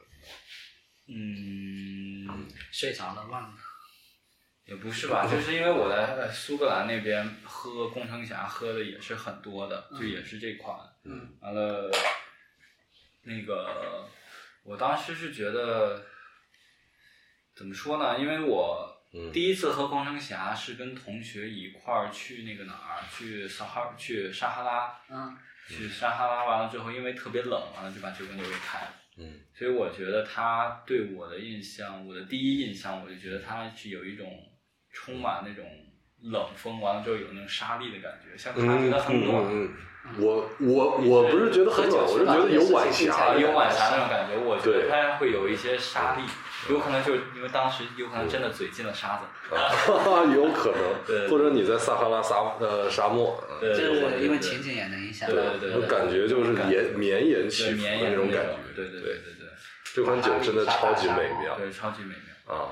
嗯， 睡着了忘了。 也不是吧，就是因为我在苏格兰那边喝工程侠喝的也是很多的，就也是这款。 嗯。 完了，那个我当时是觉得，怎么说呢？因为我第一次喝工程侠是跟同学一块儿去那个哪儿，去撒哈去撒哈拉。 嗯。 去撒哈拉完了之后，因为特别冷，完了就把这个牛给开了。 嗯。 所以我觉得他对我的印象，我的第一印象，我就觉得他是有一种充满那种冷风，完了之后有那种沙粒的感觉，像他觉得很暖。 嗯嗯嗯、我我我不是觉得很暖，我是觉得有晚霞， 有晚霞那种感觉。我觉得它会有一些沙粒，有可能就是因为当时有可能真的嘴进了沙子， 有可能，或者你在撒哈拉沙呃沙漠， 就是因为情景也能影响。 对对对， 感觉就是绵绵延起伏的那种感觉。 对对对对对， 这款酒真的超级美妙， 对，超级美妙啊！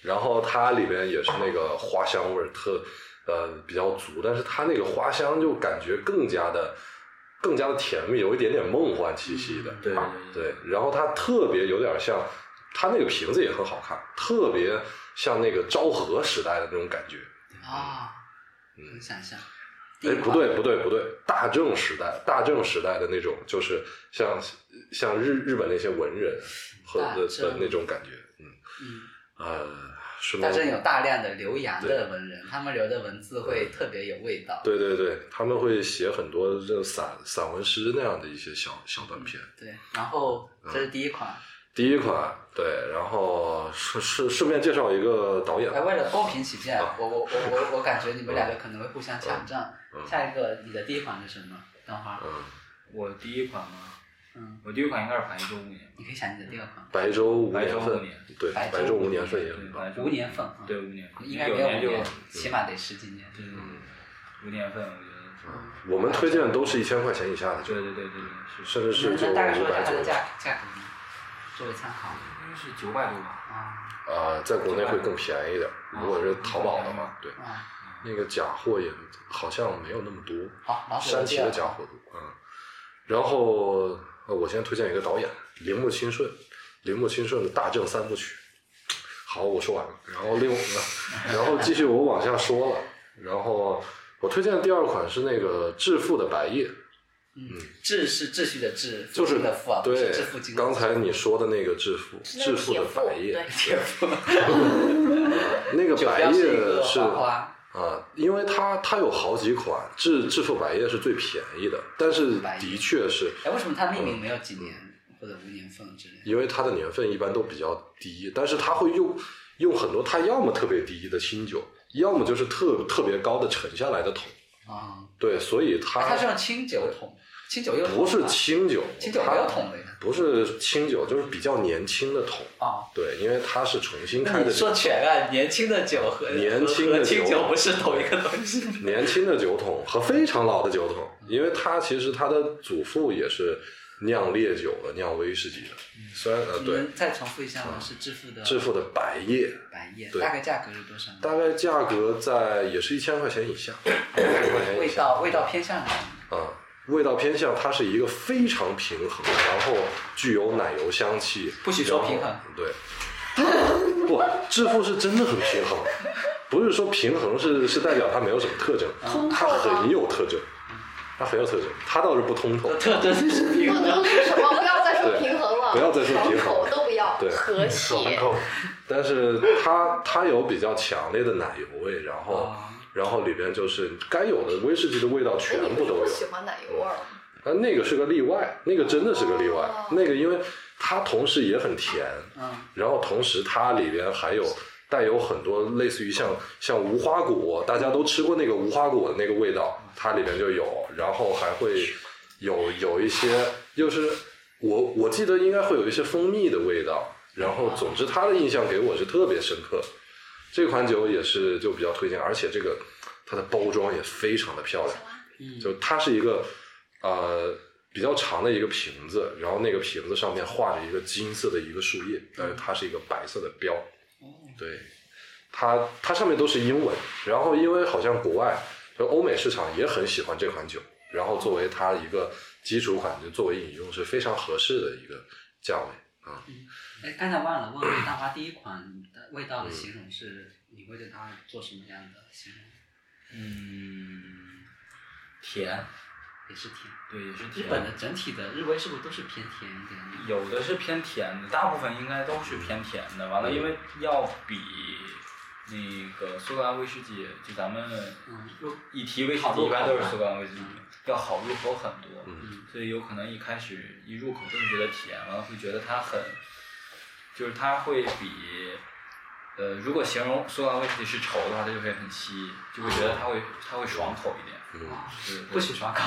然后它里边也是那个花香味儿特呃比较足，但是它那个花香就感觉更加的更加的甜蜜，有一点点梦幻气息的。 对对，然后它特别有点像，它那个瓶子也很好看，特别像那个昭和时代的那种感觉。 啊，能想象。 哎，不对，不对，不对，大正时代，大正时代的那种，就是像像日日本那些文人和的的那种感觉，嗯嗯， 呃，顺大便正有大量的留洋的文人，他们留的文字会特别有味道。 对对对，他们会写很多这种散散文诗那样的一些小小短片。 对，然后这是第一款。 第一款，对，然后顺顺顺便介绍一个导演。 哎，为了公平起见，我我我我我感觉你们两个可能会互相抢占。下一个，你的第一款是什么？等会儿。 嗯， 我第一款吗？ 嗯， 我第一款应该是白粥无年。 你可以想你的第二款。 白粥无白粥年份无年， 对， 白白粥无年份也很棒。 无年份， 对，无年份。 应该没有五年就年，起码得十几年。 对对对，无年份，我觉得。 我们推荐都是一千块钱以下的酒， 对对对对对，是。 甚至是就能大概说一下五百左右。 它的价价格吗？作为参考。 应该是九百多吧。 啊啊，在国内会更便宜点，如果是淘宝的话，对， 啊， 那个假货也好像没有那么多。 好，老鼠山崎的假货多，嗯。然后呃我先推荐一个导演铃木清顺，铃木清顺的大正三部曲。好，我说完了，然后另然后继续我往下说了，然后我推荐的第二款是那个致富的白夜。 嗯，秩是秩序的秩， 就是复兴的富啊，不对是致富经。 刚才你说的那个致富，致富的白夜， 对， 铁富， 那个白夜是花啊，因为它它有好几款，致致富百叶是最便宜的，但是的确是， 哎，为什么它命名没有几年或者无年份之类的？ 因为它的年份一般都比较低，但是它会用用很多，它要么特别低的清酒，要么就是特特别高的沉下来的桶啊， 对，所以它它是用清酒桶，清酒有桶吗？ 不是清酒， 清酒没有桶的呀。 不是清酒，就是比较年轻的桶啊， 对，因为它是重新开的。 你说全啊，年轻的酒和年轻的和清酒不是同一个东西。 年轻的酒桶和非常老的酒桶，因为它其实它的祖父也是酿烈酒的，酿威士忌的。虽然呃，对， 你们再重复一下吗？是致富的。 致富的百叶。 百叶， 对， 大概价格是多少？ 大概价格在也是一千块钱以下。 味道味道偏向哪？ 啊。味道偏向，它是一个非常平衡，然后具有奶油香气。 不许说平衡。 对，不，致富是真的很平衡，不是说平衡是是代表它没有什么特征，它很有特征，它很有特征，它倒是不通透。 特征是平衡。 特征是什么？不要再说平衡了， 不要再说平衡， 都不要， 对， 和谐。 但是它它有比较强烈的奶油味，然后。 哦然后里边就是该有的威士忌的味道全部都有。 我喜欢奶油味儿。 啊，那个是个例外，那个真的是个例外。哦、那个因为它同时也很甜， 嗯， 然后同时它里边还有带有很多类似于像像无花果，大家都吃过那个无花果的那个味道，它里边就有，然后还会有有一些，就是我我记得应该会有一些蜂蜜的味道，然后总之它的印象给我是特别深刻。这款酒也是就比较推荐，而且这个它的包装也非常的漂亮， 嗯， 就它是一个呃比较长的一个瓶子，然后那个瓶子上面画着一个金色的一个树叶，但是它是一个白色的标，对，它它上面都是英文，然后因为好像国外就欧美市场也很喜欢这款酒，然后作为它一个基础款，就作为饮用是非常合适的一个价位啊。 嗯哎，刚才忘了问大花第一款的味道的形容是，你会对它做什么样的形容？ 嗯，甜， 也是甜。 对，也是甜。 日本的整体的日威是不是都是偏甜一点？ 有的是偏甜的，大部分应该都是偏甜的。完了，因为要比那个苏格兰威士忌，就咱们一提威士忌一般都是苏格兰威士忌，要好入口很多。 嗯， 所以有可能一开始一入口都是觉得甜，完了会觉得它很，就是它会比，呃，如果形容苏格兰威士忌是稠的话，它就会很稀，就会觉得它会它会爽口一点。 嗯， 是不许爽口，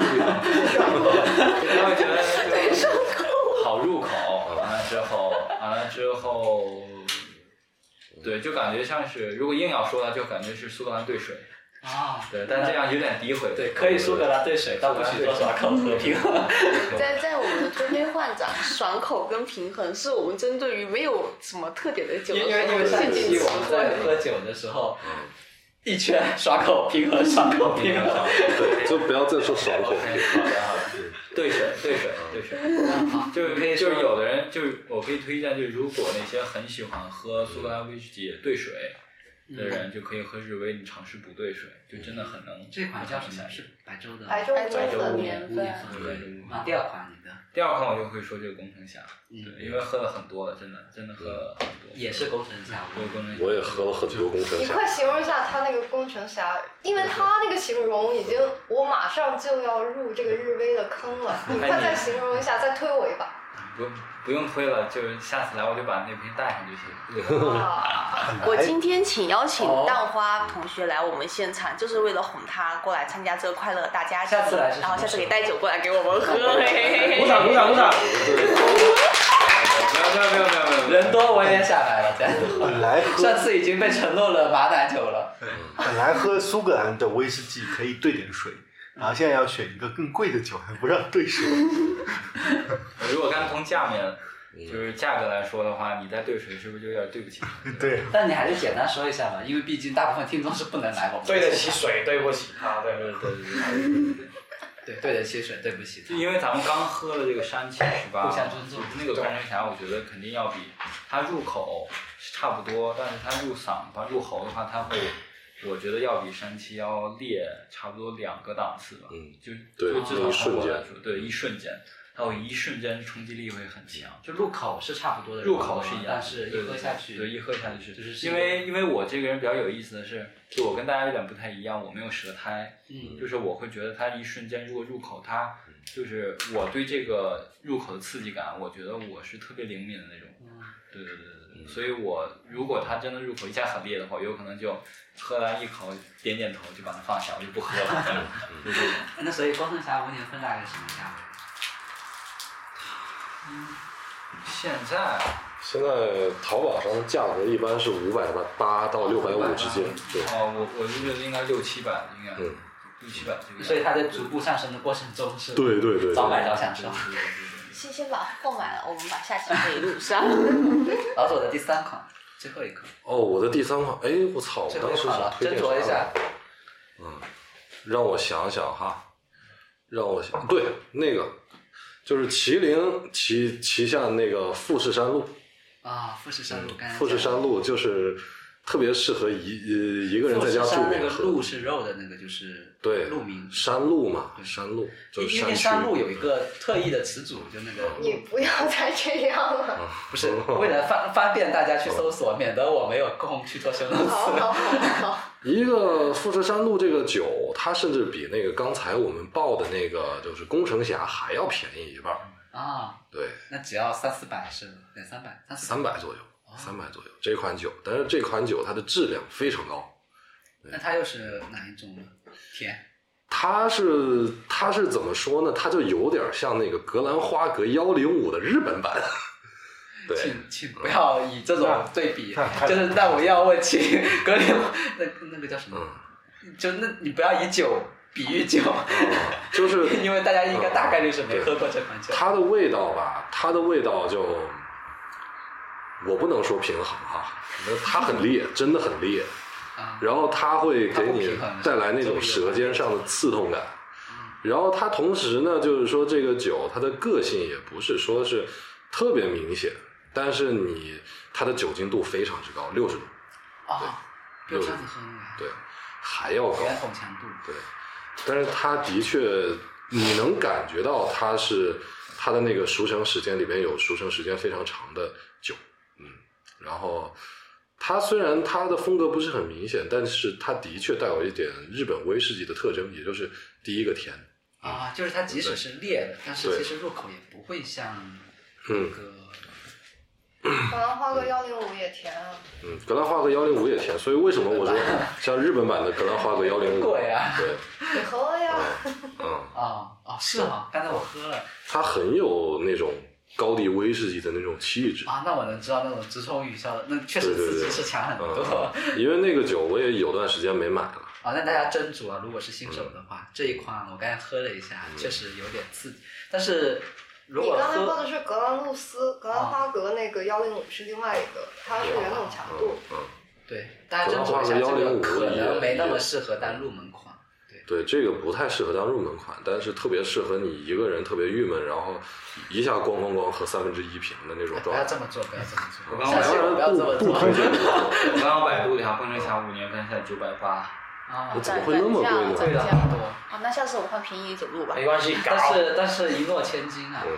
他会觉得就是好入口，完了之后，完了之后，对，就感觉像是，如果硬要说的，就感觉是苏格兰兑水。 啊， 对，但这样有点诋毁。 对，可以苏格兰兑水，但不许做爽口和平衡。 在在我们的推杯换换盏、爽口跟平衡，是我们针对于没有什么特点的酒的因为因为上期我们在喝酒的时候，一圈爽口平衡，爽口平衡， 对，就不要再说爽口平衡。 好的好的，兑水兑水兑水，就是可以就是有的人就是我可以推荐，就是如果那些很喜欢喝苏格兰威士忌兑水的人，就可以喝日威，你尝试不兑水，就真的很能。 这款叫什么？是白州的。 白州的年份。 啊，第二款你的。 第二款我就会说这个工程侠，对，因为喝了很多了，真的真的喝了很多。 也是工程侠， 对工程侠。 我也喝了很多工程侠。 你快形容一下他那个工程侠，因为他那个形容已经，我马上就要入这个日威的坑了。你快再形容一下，再推我一把。 不不用推了，就是下次来我就把那瓶带上就行。 我今天请邀请蛋花同学来我们现场，就是为了哄他过来参加这个快乐大家庭， 下次来然后下次给带酒过来给我们喝。 鼓掌鼓掌鼓掌！ 没有没有没有没有， 人多我也下来了，这样。 本来喝上次已经被承诺了马奶酒了。 本来喝苏格兰的威士忌可以兑点水，然后现在要选一个更贵的酒，还不让兑水。 如果单从价面就是价格来说的话，你再兑水是不是就有点对不起？ 对。 但你还是简单说一下吧，因为毕竟大部分听众是不能来我们。 对得起水，对不起他，对对对对。 对，对得起水，对不起他。 因为咱们刚喝了这个山七十八， 互相尊重。 那个工程侠，我觉得肯定要比它入口是差不多，但是它入嗓的话、入喉的话，它会，我觉得要比山七要烈差不多两个档次吧。 嗯， 就对， 就至少一瞬间， 对，一瞬间。它会一瞬间冲击力会很强， 就入口是差不多的， 入口是一样， 但是一喝下去， 对，一喝下去是， 就是因为因为我这个人比较有意思的是，就我跟大家有点不太一样，我没有舌苔， 嗯， 就是我会觉得它一瞬间如果入口，它就是我对这个入口的刺激感，我觉得我是特别灵敏的那种，嗯，对对对对对，所以我如果它真的入口一下很烈的话，有可能就喝完一口点点头就把它放下，我就不喝了，对对对。 那所以光圣侠五年份大概是什么价位？ 嗯，现在现在淘宝上的价格一般是五百八到六百五之间，对。 哦，我我就觉得应该六七百，应该， 嗯， 六七百这个。 所以它在逐步上升的过程中是， 对对对， 早买早享受。 先先把货买了，我们把下期可以录上。 老左的第三款，最后一款。 哦，我的第三款，哎，我操，我当时是斟酌一下。 嗯，让我想想哈，让我想，对，那个。就是麒麟旗旗下那个富士山路啊，富士山路， 嗯、富士山路就是特别适合一一个人在家助眠喝。 那个路是肉的那个，就是对路名山路嘛，山路就是因为山路有一个特异的词组，就那个。 你不要再这样了。 嗯、 不是为了方方便大家去搜索，免得我没有空去做修诺词。 好好好好。 一个富士山路这个酒，它甚至比那个刚才我们报的那个就是工程侠还要便宜一半啊。 对， 那只要三四百是两三百， 三百左右，三百左右这款酒，但是这款酒它的质量非常高。 那它又是哪一种呢？甜？ 它是它是怎么说呢？它就有点像那个格兰花格幺零五的日本版。对， 请请不要以这种对比，就是那我要问，请格林那那个叫什么？嗯、就那你不要以酒比喻酒， 嗯、就是因为大家应该大概率是没喝过这款酒。 它的味道吧，它的味道就我不能说平衡哈，它很烈，真的很烈， 啊、 然后它会给你带来那种舌尖上的刺痛感，然后它同时呢，就是说这个酒它的个性也不是说是特别明显。但是你它的酒精度非常之高，六十度啊， 六十度，对，还要高， 圆筒强度， 对。但是它的确，你能感觉到它是它的那个熟成时间里边有熟成时间非常长的酒，嗯。然后它虽然它的风格不是很明显，但是它的确带有一点日本威士忌的特征，也就是第一个甜啊，就是它即使是烈的，但是其实入口也不会像那个。 嗯格兰花格幺零五也甜啊。 嗯，格兰花格幺零五也甜，所以为什么我说像日本版的格兰花格幺零五？ 贵啊！ 对， 你喝了呀？ 嗯啊啊是啊，刚才我喝了。 它很有那种高地威士忌的那种气质啊，那我能知道那种直冲语效的，那确实刺激是强很多。 对对对嗯、因为那个酒我也有段时间没买了。 啊，那大家斟酌啊，如果是新手的话，嗯、这一款我刚才喝了一下， 嗯、 确实有点刺激，但是。 如果你刚才喝喝的是格兰露斯，格兰花格那个幺零五是另外一个，它是原种强度。 嗯， 对，大家斟酌一下，这个可能没那么适合当入门款。 对，这个不太适合当入门款，但是特别适合你一个人特别郁闷，然后一下咣咣咣喝三分之一瓶的那种不状态。 要这么做，不要这么做。 我刚下次不要这么做。 我刚刚百度了一下，凤城峡五年份现在九百八。 啊， 怎么会那么贵呢？ 贵了很多。 哦，那下次我换便宜走路吧。 没关系， 但是但是一诺千金啊。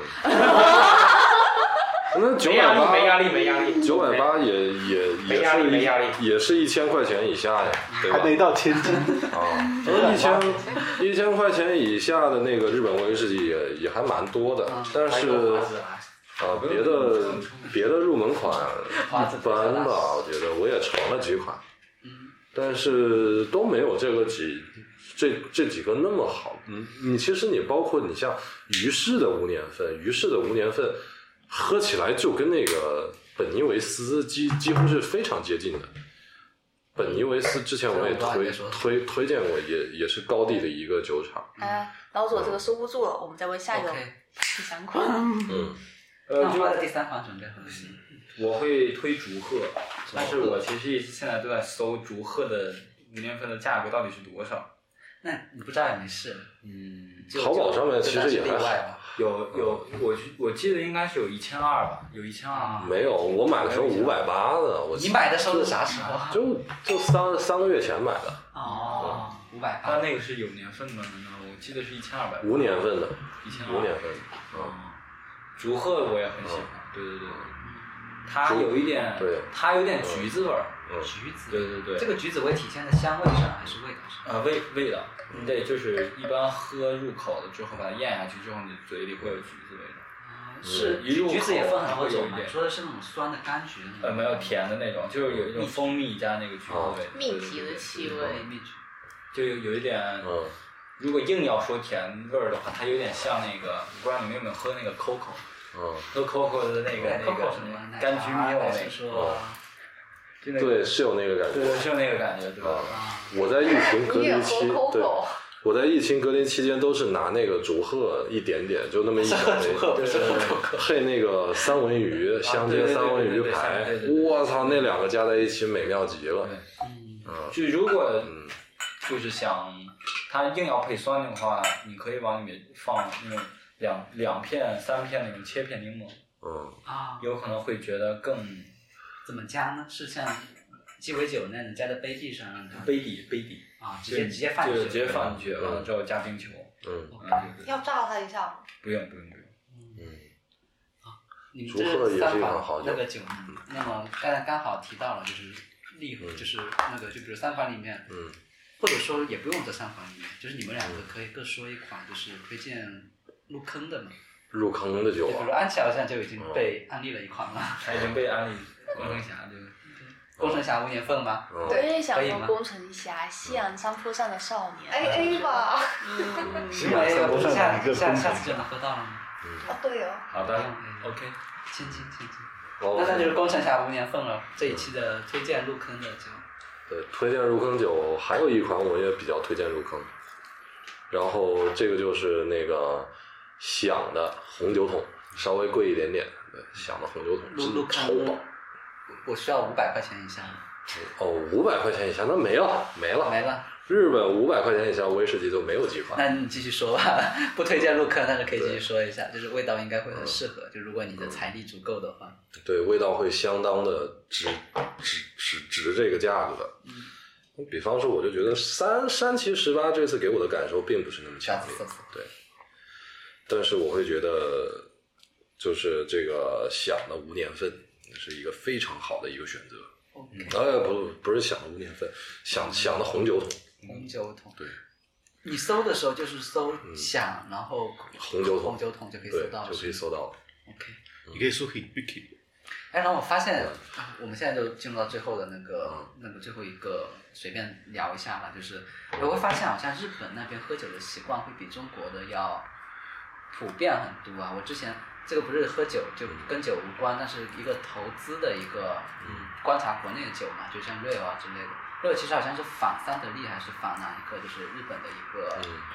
那九没压力， 百八， 没压力，没压力。 九百八也也没压力，没压力， 也是一千块钱以下呀，对吧？ 还没到千金啊，一千一千块钱以下的那个日本威士忌也也还蛮多的，但是啊，别的别的入门款一般吧，我觉得我也尝了几款，但是都没有这个几这这几个那么好。嗯，你其实你包括你像于氏的无年份，于氏的无年份喝起来就跟那个本尼维斯几几乎是非常接近的。本尼维斯之前我也推推推荐过，也也是高地的一个酒厂。 哎，老左这个收不住了，我们再问下一个第三款。 嗯， 那我们的第三款准备好了。 我会推竹鹤，但是我其实现在都在搜竹鹤的五年份的价格到底是多少。 那你不知道也没事，嗯， 淘宝上面其实也还好。 有有，我我记得应该是有一千二吧，有一千二。 没有，我买的时候五百八的。我你买的时候是啥时候？ 就就三三个月前买的。 哦，五百八。 那那个是有年份的，难道我记得是一千二百。 无年份的。 一千二。 无年份的。 嗯。竹鹤我也很喜欢，对对对。它有一点， 对， 它有点橘子味儿。 橘子。 对对对。 这个橘子味体现在香味上还是味道上？ 啊，味味道。你得就是一般喝入口了之后，把它咽下去之后，你嘴里会有橘子味道。 是， 一入口橘子也分很多种嘛， 说的是那种酸的柑橘。 呃，没有甜的那种，就是有一种蜂蜜加那个橘子味。 蜜橘的气味， 蜜橘。 就有有一点，如果硬要说甜味儿的话，它有点像那个，不知道你们有没有喝那个 Coco。 嗯。 喝 Coco 的那个那个柑橘蜜味那个。 对，是有那个感觉。 对，是有那个感觉，对吧？ 我在疫情隔离期，对，我在疫情隔离期间都是拿那个竹鹤一点点，就那么一小杯，配那个三文鱼，香煎三文鱼排，我操，那两个加在一起美妙极了。 嗯，就如果就是想它硬要配酸的话，你可以往里面放那种两两片、三片那种切片柠檬， 嗯， 啊， 有可能会觉得更。 怎么加呢？是像鸡尾酒那样加在杯底上让它杯底杯底啊，直接直接放进去， 直接放进去，完了之后加冰球。 嗯， 要炸它一下吗？ 不用不用不用。 嗯， 啊，你们这三款那个酒， 嗯， 那么刚才刚好提到了，就是例如就是那个，就比如三款里面， 嗯， 或者说也不用这三款里面，就是你们两个可以各说一款，就是推荐入坑的嘛。 入坑的酒啊， 比如安琪好像就已经被安利了一款了， 他已经被安利。工程侠对， 工程侠无年份吗？ 我也想说工程侠，夕阳山坡上的少年。 A A 吧。 嗯。 夕阳山坡上下下下次就能喝到了吗？ 啊，对哦。 好的 ，OK， 千金千金。那那就是工程侠无年份了，这一期的推荐入坑的酒。 对，推荐入坑酒还有一款我也比较推荐入坑，然后这个就是那个响的红酒桶，稍微贵一点点。对，响的红酒桶是超棒。 我需要五百块钱以下。 哦，五百块钱以下那没了，没了， 没了。 日本五百块钱以下威士忌都没有几款。 那你继续说吧，不推荐入坑，但是可以继续说一下，就是味道应该会很适合，就如果你的财力足够的话。 对，味道会相当的值值值值这个价格。嗯。比方说，我就觉得三山崎十八这次给我的感受并不是那么强烈，对。但是我会觉得。就是这个响的无年份是一个非常好的一个选择。 Okay. 哎，不不是响的无年份，响响的红酒桶。 红酒桶。 对。 你搜的时候就是搜响，嗯、然后红酒桶， 红酒桶就可以搜到了， 就可以搜到了。 OK。 你可以搜 Hibiki。 哎，然后我发现，我们现在就进入到最后的那个、嗯、那个最后一个，随便聊一下吧，就是我会发现好像日本那边喝酒的习惯会比中国的要普遍很多啊。我之前。这个不是喝酒，就跟酒无关，但是一个投资的一个嗯观察国内的酒嘛，就像瑞欧啊之类的。瑞欧其实好像是仿三得利还是仿哪一个，就是日本的一个、嗯、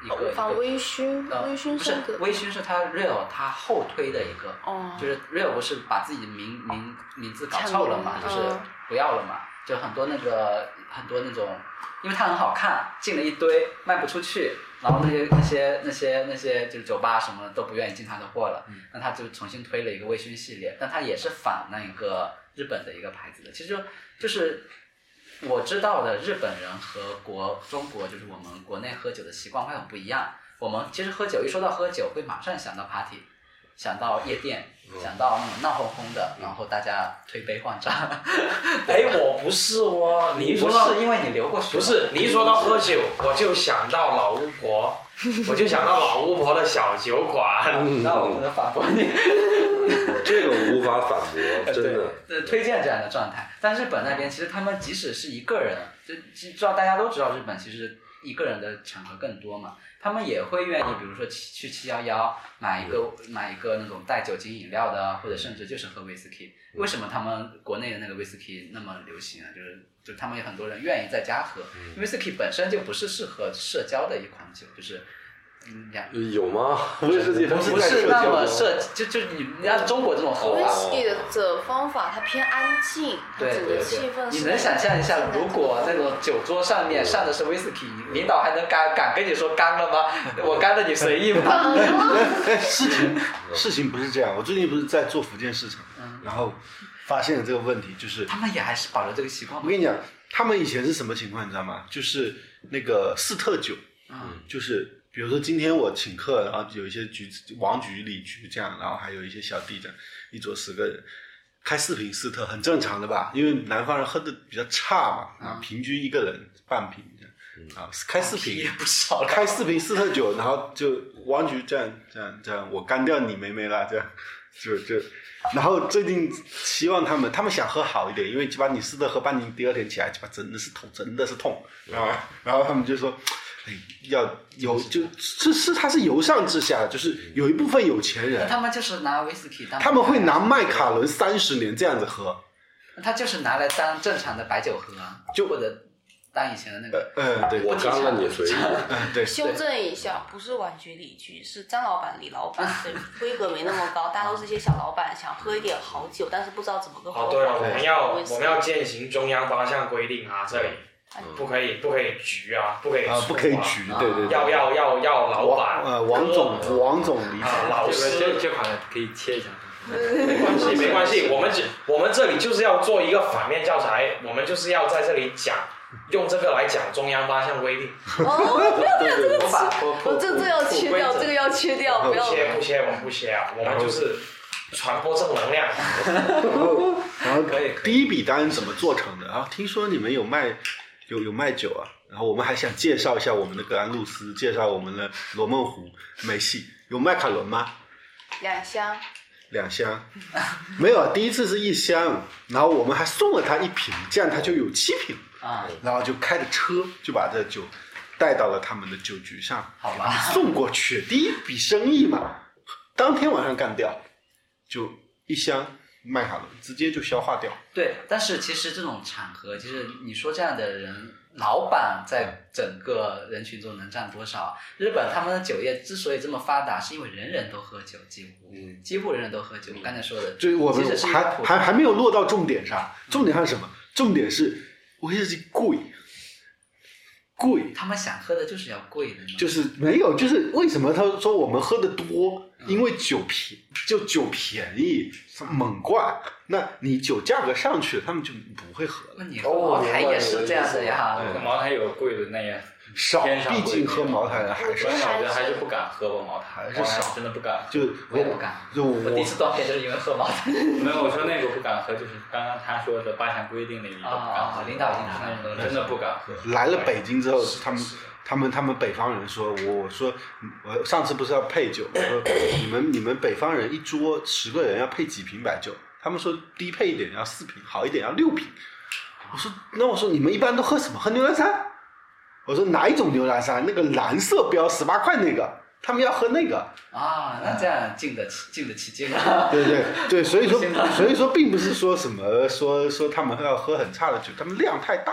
一个放微醺， 呃微醺不是风格。 微醺是他 real 他后推的一个， 哦就是 real 不是把自己的名名名字搞臭了嘛，就是嗯不要了嘛，就很多那个很多那种，因为它很好看，进了一堆卖不出去，然后那些那些那些那些就是酒吧什么都不愿意进他的货了， 嗯那他就重新推了一个微醺系列，但他也是仿那个日本的一个牌子的，其实就就是我知道的日本人和国中国就是我们国内喝酒的习惯会很不一样。我们其实喝酒一说到喝酒，会马上想到 party， 想到夜店，想到那种闹哄哄的，然后大家推杯换盏。 哎，我不是哦，你一说到不是因为你流过血， 不是你一说到喝酒，我就想到老巫婆，我就想到老巫婆的小酒馆。 那我不能反驳你。 这个无法反驳，真的。 对，推荐这样的状态。但日本那边其实他们即使是一个人，就知道大家都知道日本其实一个人的场合更多嘛，他们也会愿意，比如说去七幺幺买一个买一个那种带酒精饮料的，或者甚至就是喝威士忌。为什么他们国内的那个威士忌那么流行啊？就是就他们有很多人愿意在家喝，威士忌本身就不是适合社交的一款酒，就是。嗯， 有吗？威士忌它不是那么社，就就你你按中国这种喝法， 威士忌的方法它偏安静，它整个气氛是。 你能想象一下，如果那种酒桌上面上的是威士忌，领导还能敢敢跟你说干了吗？我干了你随意吗？ 哎，事情事情不是这样。我最近不是在做福建市场，然后发现了这个问题，就是他们也还是保留这个习惯。 我跟你讲，他们以前是什么情况，你知道吗？就是那个四特酒， 嗯， 就是比如说今天我请客，然后有一些局王局、李局这样，然后还有一些小弟这样，一桌十个人，开四瓶四特很正常的吧？因为南方人喝的比较差嘛，啊，平均一个人半瓶这样，啊，开四瓶也不少， 开四瓶四特酒，然后就王局这样这样这样，我干掉你梅梅啦，这样就就。然后最近希望他们，他们想喝好一点，因为鸡巴你四特喝半斤，第二天起来鸡巴真的是痛，真的是痛，然后然后他们就说。哎，要有就是是他是由上至下，就是有一部分有钱人， 他们就是拿威士忌当， 他们会拿麦卡伦三十年这样子喝， 他就是拿来当正常的白酒喝， 就或者当以前的那个， 嗯，对， 我干了你随意， 嗯，对。 修正一下，不是婉局李局，是张老板、李老板，对，规格没那么高，大家都是些小老板，想喝一点好酒，但是不知道怎么个喝。 哦，对了，我们要我们要践行中央八项规定啊，这里。不可以，不可以局啊，不可以啊，不可以局，对对对， 要要要要老板， 呃，王总，王总理解， 老师， 这这款可以切一下， 没关系，没关系，我们只我们这里就是要做一个反面教材，我们就是要在这里讲，用这个来讲中央八项规定。 哦，不要这样，这个词， 我这这要切掉，这个要切掉，不要。 不切不切，我们不切啊，我们就是传播正能量。 然后，然后可以，第一笔单怎么做成的？然后听说你们有卖。有有卖酒啊，然后我们还想介绍一下我们的格兰露丝，介绍我们的罗梦湖，没戏。有麦卡伦吗？ 两箱。 两箱，没有，第一次是一箱，然后我们还送了他一瓶，这样他就有七瓶啊， 然后就开着车就把这酒带到了他们的酒局上， 好吧， 送过去，第一笔生意嘛，当天晚上干掉，就一箱。麦卡伦直接就消化掉。 对，但是其实这种场合，其实你说这样的人，老板在整个人群中能占多少？日本他们的酒业之所以这么发达，是因为人人都喝酒，几乎，嗯、几乎人人都喝酒。我刚才说的， 就我们还还还没有落到重点上，重点上是什么？重点是威士忌贵。贵， 他们想喝的就是要贵的吗？ 就是没有，就是为什么他说我们喝的多？因为酒便就酒便宜，猛灌，那你酒价格上去了，他们就不会喝了。 那你喝茅台也是这样的呀？ 茅台有贵的那也少，毕竟喝茅台的还是少，人还是不敢喝吧？茅台还是少， 真的不敢。 就我也不敢， 就我第一次断片就是因为喝茅台。 没有，我说那个不敢喝，就是刚刚他说的八项规定那个不敢喝。 领导已经说了， 真的不敢喝。 来了北京之后，他们。他们他们北方人说，我我说我上次不是要配酒，我说你们你们北方人一桌十个人要配几瓶白酒？他们说低配一点要四瓶，好一点要六瓶。我说那我说你们一般都喝什么？喝牛栏山？我说哪一种牛栏山？那个蓝色标十八块那个，他们要喝那个啊。那这样进得起进得起劲啊。 对对对，所以说所以说并不是说什么说说他们要喝很差的酒，他们量太大了。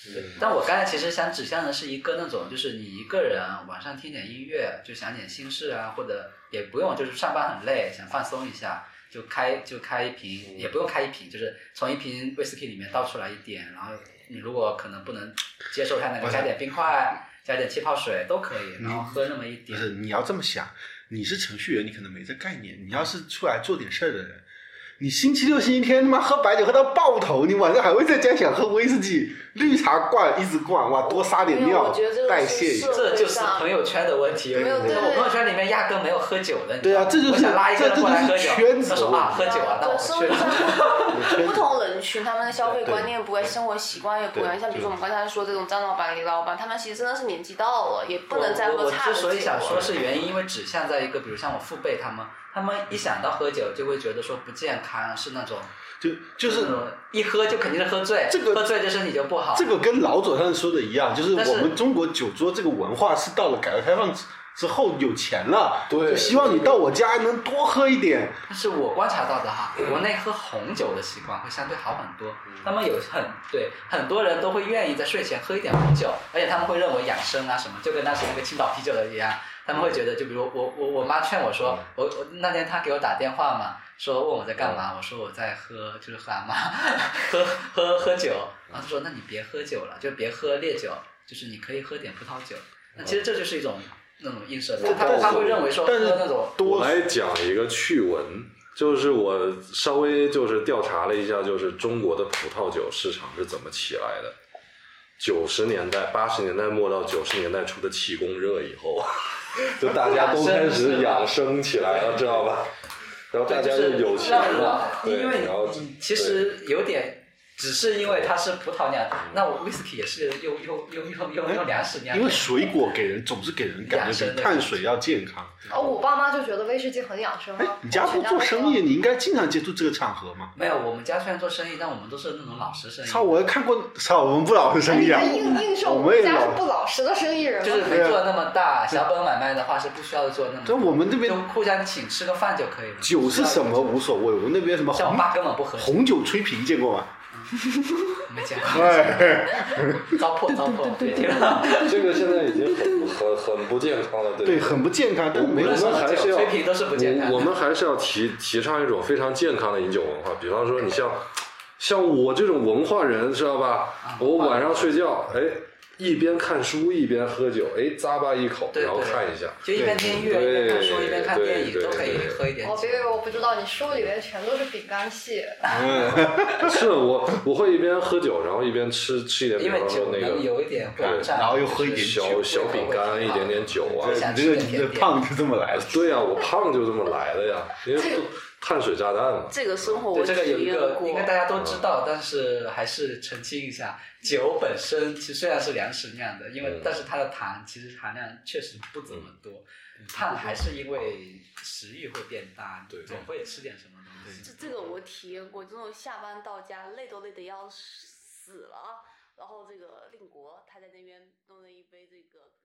对，但我刚才其实想指向的是一个那种，就是你一个人晚上听点音乐，就想点心事啊，或者也不用就是上班很累，想放松一下，就开就开一瓶，也不用开一瓶，就是从一瓶威士忌里面倒出来一点，然后你如果可能不能接受它那个，加点冰块，加点气泡水都可以，然后喝那么一点。 不是，你要这么想，你是程序员，你可能没这概念，你要是出来做点事儿的人。你星期六、星期天他妈喝白酒喝到爆头，你晚上还会在家想喝威士忌，绿茶灌一直灌，哇，多撒点尿代谢一下。 这就是朋友圈的问题。 没有，对， 我朋友圈里面压根没有喝酒的。 对啊，这就是我想拉一个人过来喝酒， 圈子他说啊喝酒啊，那我去。 不同人群他们的消费观念不会，生活习惯也不一样。像比如说我们刚才说这种张老板、李老板，他们其实真的是年纪到了，也不能再喝差的酒。 我之所以想说是原因，因为指向在一个，比如像我父辈他们。他们一想到喝酒就会觉得说不健康，是那种就就是一喝就肯定是喝醉， 这个喝醉对身体就不好。 这个跟老左上说的一样，就是我们中国酒桌这个文化是到了改革开放之后有钱了， 对， 就希望你到我家能多喝一点。 但是我观察到的哈，国内喝红酒的习惯会相对好很多。他们有很对很多人都会愿意在睡前喝一点红酒，而且他们会认为养生啊什么，就跟当时那个青岛啤酒的一样。他们会觉得，就比如我我我妈劝我说，我我那天她给我打电话嘛，说问我在干嘛，我说我在喝，就是喝阿妈，喝喝喝酒，然后她说那你别喝酒了，就别喝烈酒，就是你可以喝点葡萄酒。那其实这就是一种那种映射，他他会认为说喝那种。 我来讲一个趣闻，就是我稍微就是调查了一下，就是中国的葡萄酒市场是怎么起来的。九十年代、八十年代末到九十年代初的气功热以后，就大家都开始养生起来了，知道吧？然后大家就有钱了，对， 因为然后其实有点。只是因为它是葡萄酿，那我威士忌也是用用用用用用粮食酿。 因为水果给人总是给人感觉比碳水要健康。 哦，我爸妈就觉得威士忌很养生啊。 你家不做生意，你应该经常接触这个场合嘛。 没有，我们家虽然做生意，但我们都是那种老实生意。 操，我看过，操，我们不老实生意啊。 硬硬说我们家是不老实的生意人。 就是没做那么大，小本买卖的话是不需要做那么。 就我们这边就互相请吃个饭就可以了。 酒是什么无所谓，我们那边什么像我爸根本不喝红酒吹瓶见过吗？ 没见过，糟粕糟粕，别听了。 这个现在已经很很很不健康了，对对，很不健康。但没我们还是要， 吹瓶都是不健康的。 我们还是要提提倡一种非常健康的饮酒文化。比方说，你像像我这种文化人，知道吧？我晚上睡觉，哎。一边看书一边喝酒，哎，咂吧一口，然后看一下， 就一边听音乐一边看书一边看电影，都可以喝一点酒。 哦，别别，我不知道，你书里面全都是饼干系。 嗯，是我我会一边喝酒，然后一边吃吃一点，比方说那个有一点对，然后又喝一点小小饼干，一点点酒啊。 你这个你的胖就这么来的。 对呀，我胖就这么来的呀，因为碳水炸弹嘛。 这个生活我这个有一个应该大家都知道， 嗯、 但是还是澄清一下，酒本身其实虽然是粮食酿的，因为、嗯、但是它的糖其实含量确实不怎么多，嗯、胖还是因为食欲会变大， 对， 总会吃点什么东西。 这这个我体验过，这种下班到家累都累得要死了，然后这个令国他在那边弄了一杯这个。